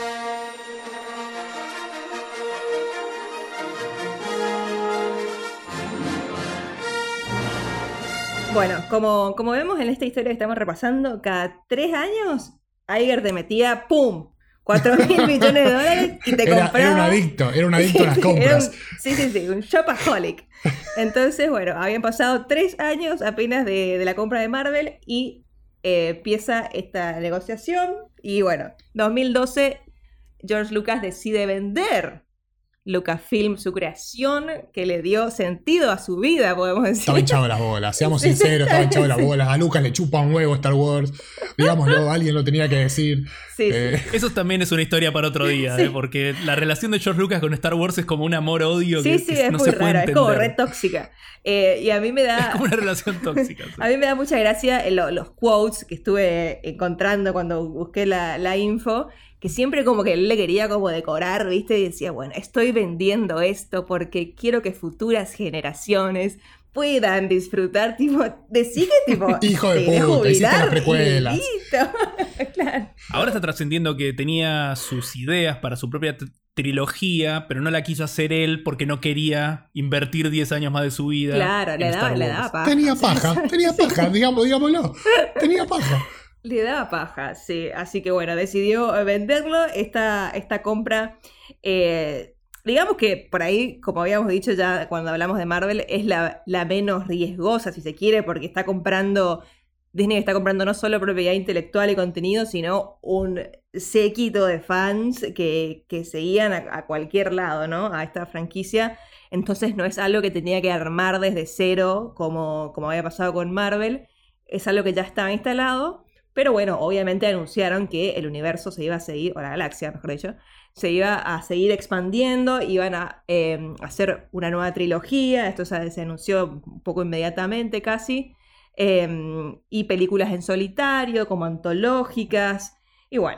Bueno, como vemos en esta historia que estamos repasando, cada 3 años Iger te metía ¡pum! $4.000 millones y te compraba. Era un adicto a las compras. Sí, un shopaholic. Entonces, bueno, habían pasado 3 años apenas de la compra de Marvel y empieza esta negociación. Y bueno, 2012, George Lucas decide vender Lucasfilm, su creación, que le dio sentido a su vida, podemos decir. Estaba hinchado de las bolas, seamos sinceros, estaba hinchado de las bolas. A Lucas le chupa un huevo Star Wars. Digámoslo, alguien lo tenía que decir. Sí. Eso también es una historia para otro día, porque la relación de George Lucas con Star Wars es como un amor-odio que es no muy se puede rara, entender. es como re tóxica. Y a mí me da... Es como una relación tóxica. Sí. A mí me da mucha gracia los quotes que estuve encontrando cuando busqué la info, que siempre como que él le quería como decorar, ¿viste? Y decía, bueno, estoy vendiendo esto porque quiero que futuras generaciones puedan disfrutar, tipo, decí que tipo... Hijo de puta, hiciste las precuelas. Claro. Ahora está trascendiendo que tenía sus ideas para su propia trilogía, pero no la quiso hacer él porque no quería invertir 10 años más de su vida. Claro, le daba paja. Tenía paja, digámoslo. Tenía paja. Le daba paja, sí. Así que bueno, decidió venderlo. Esta compra, digamos que por ahí, como habíamos dicho ya cuando hablamos de Marvel, es la menos riesgosa, si se quiere, porque Disney está comprando no solo propiedad intelectual y contenido, sino un séquito de fans que seguían a cualquier lado, ¿no? A esta franquicia. Entonces no es algo que tenía que armar desde cero, como había pasado con Marvel. Es algo que ya estaba instalado. Pero bueno, obviamente anunciaron que el universo se iba a seguir, o la galaxia, mejor dicho, se iba a seguir expandiendo, iban a hacer una nueva trilogía, esto se anunció un poco inmediatamente casi, y películas en solitario, como antológicas, y bueno,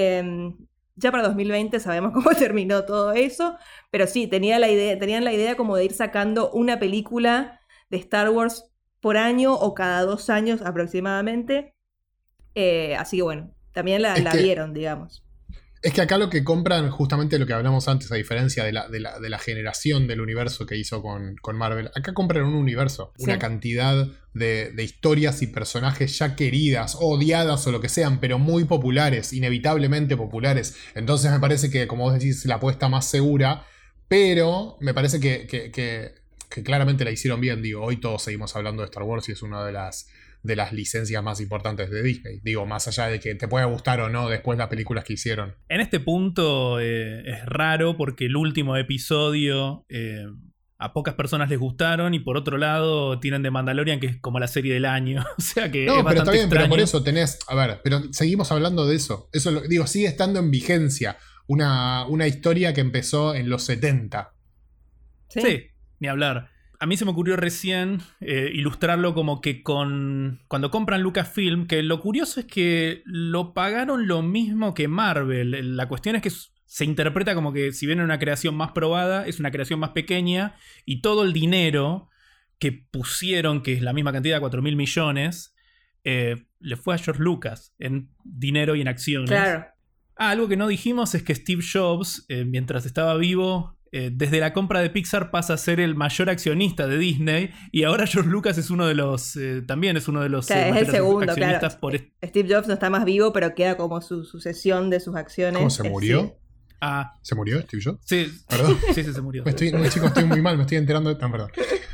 ya para 2020 sabemos cómo terminó todo eso, pero sí, tenían la idea como de ir sacando una película de Star Wars por año o cada 2 años aproximadamente. Así que bueno, también la vieron, digamos. Es que acá lo que compran, justamente lo que hablamos antes, a diferencia de la generación del universo que hizo con Marvel, acá compran un universo, una cantidad de historias y personajes ya queridas, odiadas o lo que sean, pero muy populares, inevitablemente populares. Entonces me parece que, como vos decís, la apuesta más segura, pero me parece que claramente la hicieron bien. Digo, hoy todos seguimos hablando de Star Wars y es una de las licencias más importantes de Disney. Digo, más allá de que te pueda gustar o no después las películas que hicieron. En este punto es raro porque el último episodio a pocas personas les gustaron y por otro lado tienen The Mandalorian, que es como la serie del año. O sea que no, es pero está bien, extraño. pero por eso tenés... A ver, pero seguimos hablando de eso. Eso digo, sigue estando en vigencia una historia que empezó en los 70. Sí, ni hablar. A mí se me ocurrió recién ilustrarlo como que cuando compran Lucasfilm, que lo curioso es que lo pagaron lo mismo que Marvel. La cuestión es que se interpreta como que si bien es una creación más probada, es una creación más pequeña y todo el dinero que pusieron, que es la misma cantidad, 4.000 millones, le fue a George Lucas en dinero y en acciones. Claro. Algo que no dijimos es que Steve Jobs, mientras estaba vivo... desde la compra de Pixar pasa a ser el mayor accionista de Disney y ahora George Lucas es uno de los también es uno de los es el segundo, accionistas claro. Steve Jobs no está más vivo, pero queda como su sucesión de sus acciones. ¿Cómo se murió? Sí. ¿Se murió Steve Jobs? Sí. ¿Perdón? Sí, se murió. Chicos, estoy muy mal, me estoy enterando de... perdón.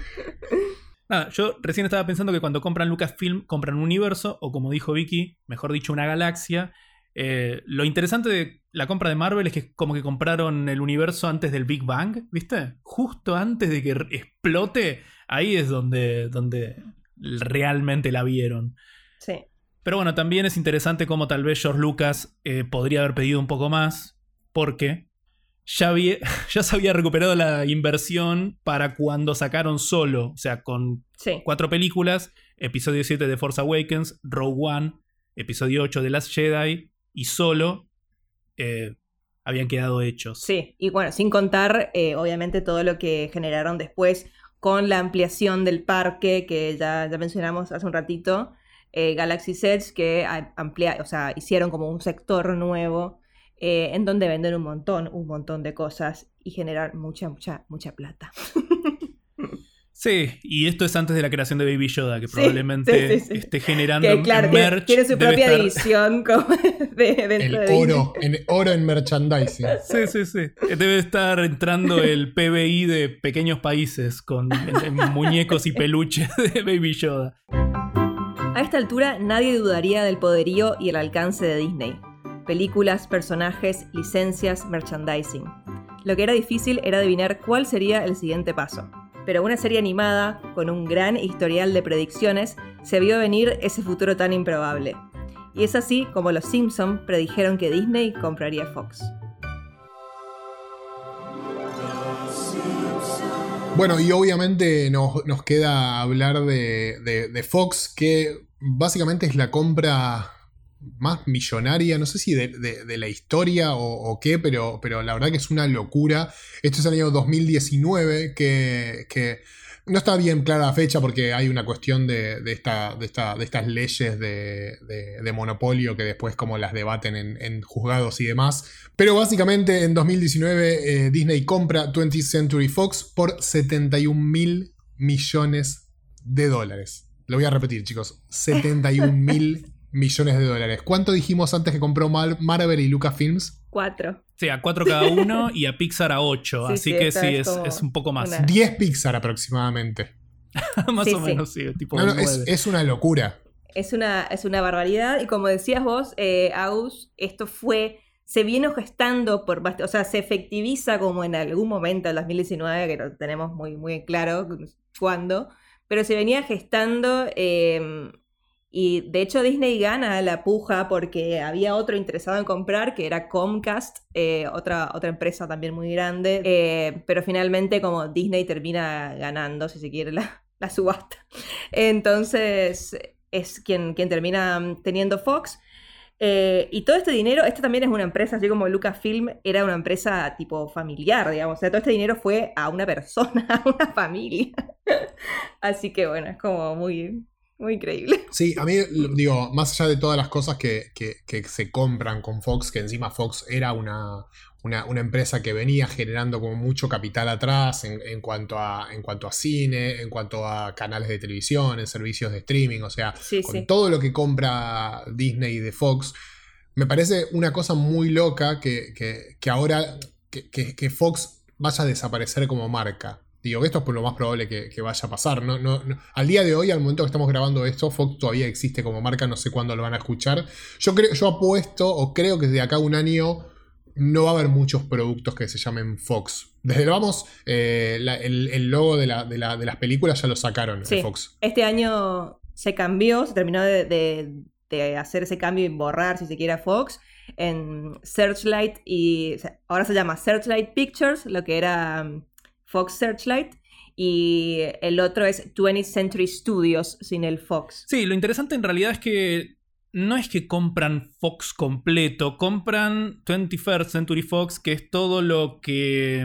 Nada, yo recién estaba pensando que cuando compran Lucasfilm compran un universo o como dijo Vicky, mejor dicho una galaxia. Lo interesante de la compra de Marvel es que como que compraron el universo antes del Big Bang, ¿viste? Justo antes de que explote, ahí es donde realmente la vieron. Sí. Pero bueno, también es interesante cómo tal vez George Lucas podría haber pedido un poco más, porque ya se había recuperado la inversión para cuando sacaron Solo, o sea, con 4 películas, episodio 7 de Force Awakens, Rogue One, episodio 8 de Last Jedi y Solo habían quedado hechos. Sí, y bueno, sin contar obviamente todo lo que generaron después con la ampliación del parque que ya mencionamos hace un ratito, Galaxy's Edge, que hicieron como un sector nuevo en donde venden un montón de cosas y generar mucha plata. Sí, y esto es antes de la creación de Baby Yoda, que probablemente sí. esté generando Que claro, merch. tiene su debe propia estar- división como El oro en merchandising. Sí. Debe estar entrando el PBI de pequeños países con en muñecos y peluches de Baby Yoda. A esta altura nadie dudaría del poderío y el alcance de Disney. Películas, personajes, licencias, merchandising. Lo que era difícil era adivinar cuál sería el siguiente paso. Pero una serie animada, con un gran historial de predicciones, se vio venir ese futuro tan improbable. Y es así como los Simpson predijeron que Disney compraría Fox. Bueno, y obviamente nos queda hablar de Fox, que básicamente es la compra más millonaria, no sé si de la historia o qué, pero la verdad que es una locura. Esto es el año 2019, que no está bien clara la fecha porque hay una cuestión de estas leyes de monopolio que después como las debaten en juzgados y demás. Pero básicamente en 2019 Disney compra 20th Century Fox por 71 mil millones de dólares. Lo voy a repetir, chicos. 71 mil millones de dólares. ¿Cuánto dijimos antes que compró Marvel y Lucasfilms? 4. Sí, a 4 cada uno y a Pixar a 8. Sí, así sí, que esta sí, es como es un poco más. una- 10 Pixar aproximadamente. Más Sí, o sí. menos, sí. Tipo No, 9. es una locura. Es una barbaridad. Y como decías vos, Agus, esto se vino gestando o sea, se efectiviza como en algún momento, en 2019, que lo tenemos muy, muy claro cuándo, pero se venía gestando y de hecho Disney gana la puja porque había otro interesado en comprar, que era Comcast, otra empresa también muy grande, pero finalmente como Disney termina ganando, si se quiere, la subasta. Entonces es quien termina teniendo Fox. Y todo este dinero, esta también es una empresa, así como Lucasfilm era una empresa tipo familiar, digamos. O sea, todo este dinero fue a una persona, a una familia. Así que bueno, es como muy, muy increíble. Sí, a mí, digo, más allá de todas las cosas que se compran con Fox, que encima Fox era una empresa que venía generando como mucho capital atrás en cuanto a cine, en cuanto a canales de televisión, en servicios de streaming, o sea, Sí, con sí. todo lo que compra Disney de Fox, me parece una cosa muy loca que ahora que Fox vaya a desaparecer como marca. Digo, esto es por lo más probable que vaya a pasar. No. Al día de hoy, al momento que estamos grabando esto, Fox todavía existe como marca, no sé cuándo lo van a escuchar. Yo apuesto, o creo que de acá a un año no va a haber muchos productos que se llamen Fox. Desde el logo de las películas ya lo sacaron Sí. de Fox. Este año se cambió, se terminó de hacer ese cambio y borrar, si se quiere, a Fox en Searchlight o sea, ahora se llama Searchlight Pictures, lo que era Fox Searchlight, y el otro es 20th Century Studios sin el Fox. Sí, lo interesante en realidad es que no es que compran Fox completo, compran 21st Century Fox, que es todo lo que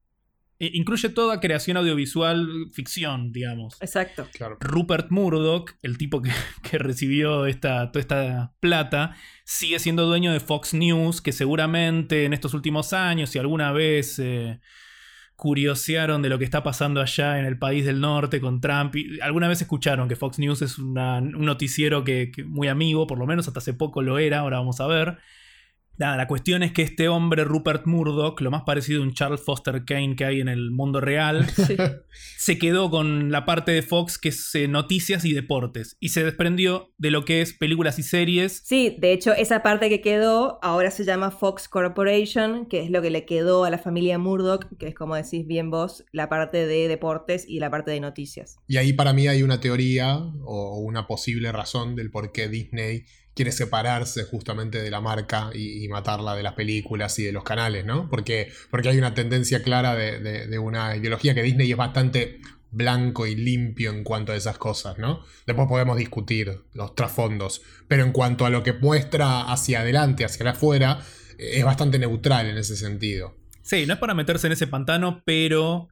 incluye toda creación audiovisual, ficción, digamos. Exacto. Claro. Rupert Murdoch, el tipo que recibió toda esta plata, sigue siendo dueño de Fox News, que seguramente en estos últimos años, si alguna vez curiosearon de lo que está pasando allá en el país del norte con Trump, y alguna vez escucharon que Fox News es un noticiero que muy amigo, por lo menos hasta hace poco lo era, ahora vamos a ver. Nada, la cuestión es que este hombre, Rupert Murdoch, lo más parecido a un Charles Foster Kane que hay en el mundo real, Sí. se quedó con la parte de Fox que es noticias y deportes, y se desprendió de lo que es películas y series. Sí, de hecho, esa parte que quedó ahora se llama Fox Corporation, que es lo que le quedó a la familia Murdoch, que es, como decís bien vos, la parte de deportes y la parte de noticias. Y ahí para mí hay una teoría o una posible razón del por qué Disney quiere separarse justamente de la marca y matarla de las películas y de los canales, ¿no? Porque hay una tendencia clara de una ideología que Disney es bastante blanco y limpio en cuanto a esas cosas, ¿no? Después podemos discutir los trasfondos, pero en cuanto a lo que muestra hacia adelante, hacia afuera, es bastante neutral en ese sentido. Sí, no es para meterse en ese pantano, pero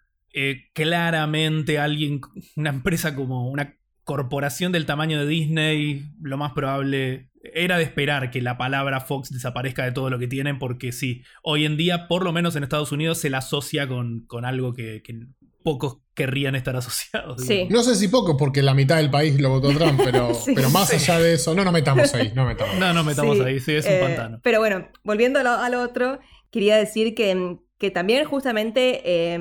claramente una empresa como una corporación del tamaño de Disney, lo más probable era de esperar que la palabra Fox desaparezca de todo lo que tienen, porque sí, hoy en día, por lo menos en Estados Unidos, se la asocia con algo que pocos querrían estar asociados. Sí. digamos. No sé si poco, porque la mitad del país lo votó Trump, pero, Sí. pero más allá de eso, no nos metamos ahí, no metamos. No metamos Sí, ahí, sí, es un pantano. Pero bueno, volviendo a lo otro, quería decir que también justamente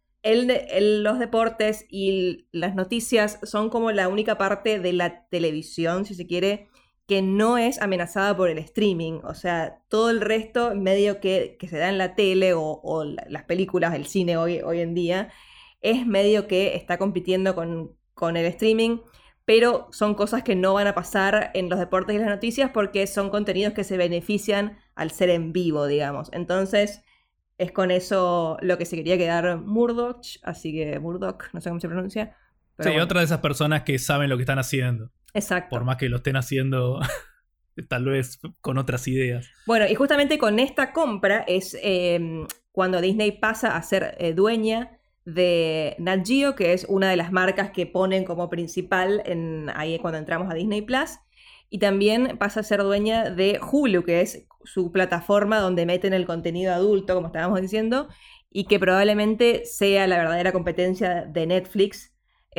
los deportes y las noticias son como la única parte de la televisión, si se quiere, que no es amenazada por el streaming. O sea, todo el resto medio que se da en la tele o las películas, el cine hoy en día, es medio que está compitiendo con el streaming, pero son cosas que no van a pasar en los deportes y las noticias porque son contenidos que se benefician al ser en vivo, digamos. Entonces, es con eso lo que se quería quedar Murdoch, así que Murdoch, no sé cómo se pronuncia. Pero Sí, bueno. otra de esas personas que saben lo que están haciendo. Exacto. Por más que lo estén haciendo tal vez con otras ideas. Bueno, y justamente con esta compra es cuando Disney pasa a ser dueña de Nat Geo, que es una de las marcas que ponen como principal ahí cuando entramos a Disney Plus. Y también pasa a ser dueña de Hulu, que es su plataforma donde meten el contenido adulto, como estábamos diciendo, y que probablemente sea la verdadera competencia de Netflix,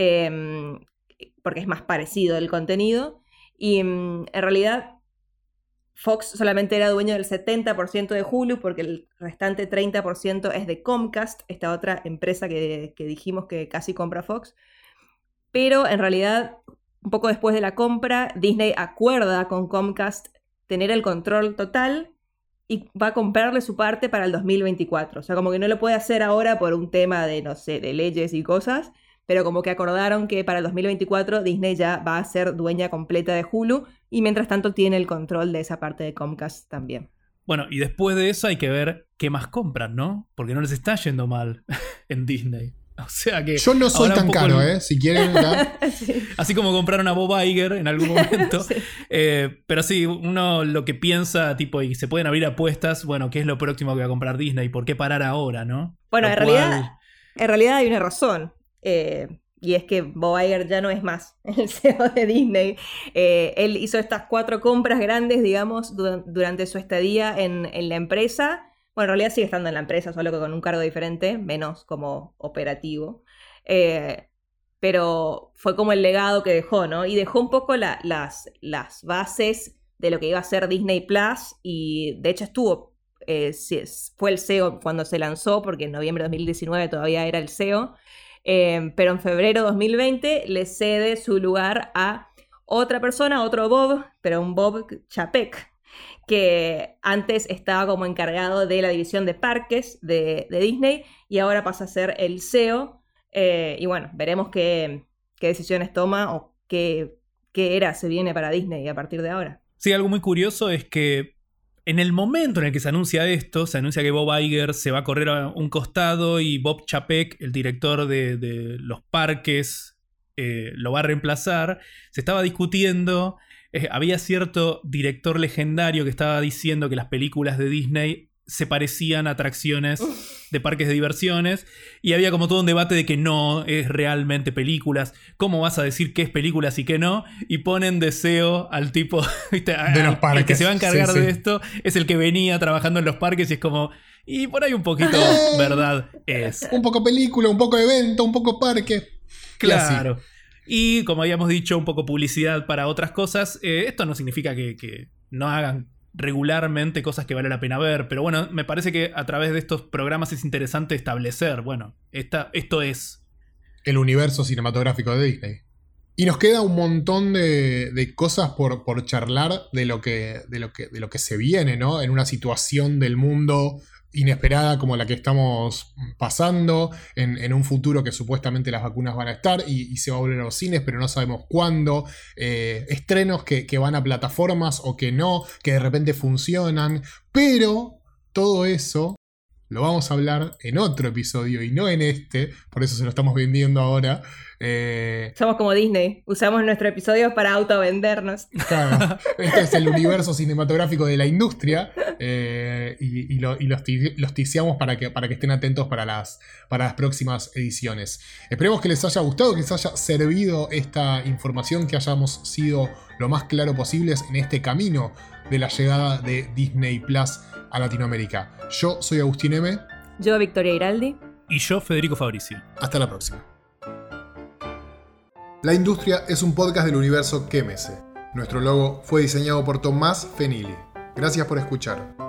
porque es más parecido el contenido. Y en realidad Fox solamente era dueño del 70% de Hulu, porque el restante 30% es de Comcast, esta otra empresa que dijimos que casi compra Fox. Pero en realidad, un poco después de la compra, Disney acuerda con Comcast tener el control total y va a comprarle su parte para el 2024. O sea, como que no lo puede hacer ahora por un tema de, no sé, de leyes y cosas, pero como que acordaron que para el 2024 Disney ya va a ser dueña completa de Hulu y mientras tanto tiene el control de esa parte de Comcast también. Bueno, y después de eso hay que ver qué más compran, ¿no? Porque no les está yendo mal en Disney. O sea que Yo no soy ahora un tan poco caro, si quieren. Sí. Así como compraron a Bob Iger en algún momento. Sí. Pero sí, uno lo que piensa, tipo, y se pueden abrir apuestas, bueno, ¿qué es lo próximo que va a comprar Disney? ¿Por qué parar ahora, no? Bueno, Lo en realidad hay una razón. Y es que Bob Iger ya no es más el CEO de Disney. Él hizo estas 4 compras grandes, digamos, durante su estadía en la empresa. Bueno, en realidad sigue estando en la empresa, solo que con un cargo diferente, menos como operativo. Pero fue como el legado que dejó, ¿no? Y dejó un poco las bases de lo que iba a ser Disney Plus. Y de hecho fue el CEO cuando se lanzó, porque en noviembre de 2019 todavía era el CEO. Pero en febrero de 2020 le cede su lugar a otra persona, otro Bob, pero un Bob Chapek, que antes estaba como encargado de la división de parques de Disney y ahora pasa a ser el CEO. Y bueno, veremos qué decisiones toma o qué era se viene para Disney a partir de ahora. Sí, algo muy curioso es que en el momento en el que se anuncia esto, se anuncia que Bob Iger se va a correr a un costado y Bob Chapek, el director de los parques, lo va a reemplazar. Se estaba discutiendo, había cierto director legendario que estaba diciendo que las películas de Disney se parecían a atracciones de parques de diversiones y había como todo un debate de que no es realmente películas. ¿Cómo vas a decir qué es películas y qué no? Y ponen deseo al tipo, ¿viste? De los parques. El que se va a encargar Sí, sí. de esto es el que venía trabajando en los parques y es como, y por ahí un poquito verdad es. Un poco película, un poco evento, un poco parque. Claro. Y como habíamos dicho, un poco publicidad para otras cosas. Esto no significa que no hagan regularmente cosas que vale la pena ver, pero bueno, me parece que a través de estos programas es interesante establecer, bueno, esto es El universo cinematográfico de Disney. Y nos queda un montón de cosas por charlar de lo que se viene, ¿no? En una situación del mundo inesperada como la que estamos pasando, en un futuro que supuestamente las vacunas van a estar y se va a volver a los cines, pero no sabemos cuándo, estrenos que van a plataformas o que no, que de repente funcionan, pero todo eso lo vamos a hablar en otro episodio y no en este, por eso se lo estamos vendiendo ahora. Somos como Disney, usamos nuestros episodios para autovendernos. Claro, este es el universo cinematográfico de la industria y los ticiamos para que estén atentos para las próximas ediciones. Esperemos que les haya gustado, que les haya servido esta información, que hayamos sido lo más claro posibles en este camino de la llegada de Disney Plus a Latinoamérica. Yo soy Agustín M. Yo, Victoria Iraldi. Y yo, Federico Fabricio. Hasta la próxima. La Industria es un podcast del universo QMS. Nuestro logo fue diseñado por Tomás Fenili. Gracias por escuchar.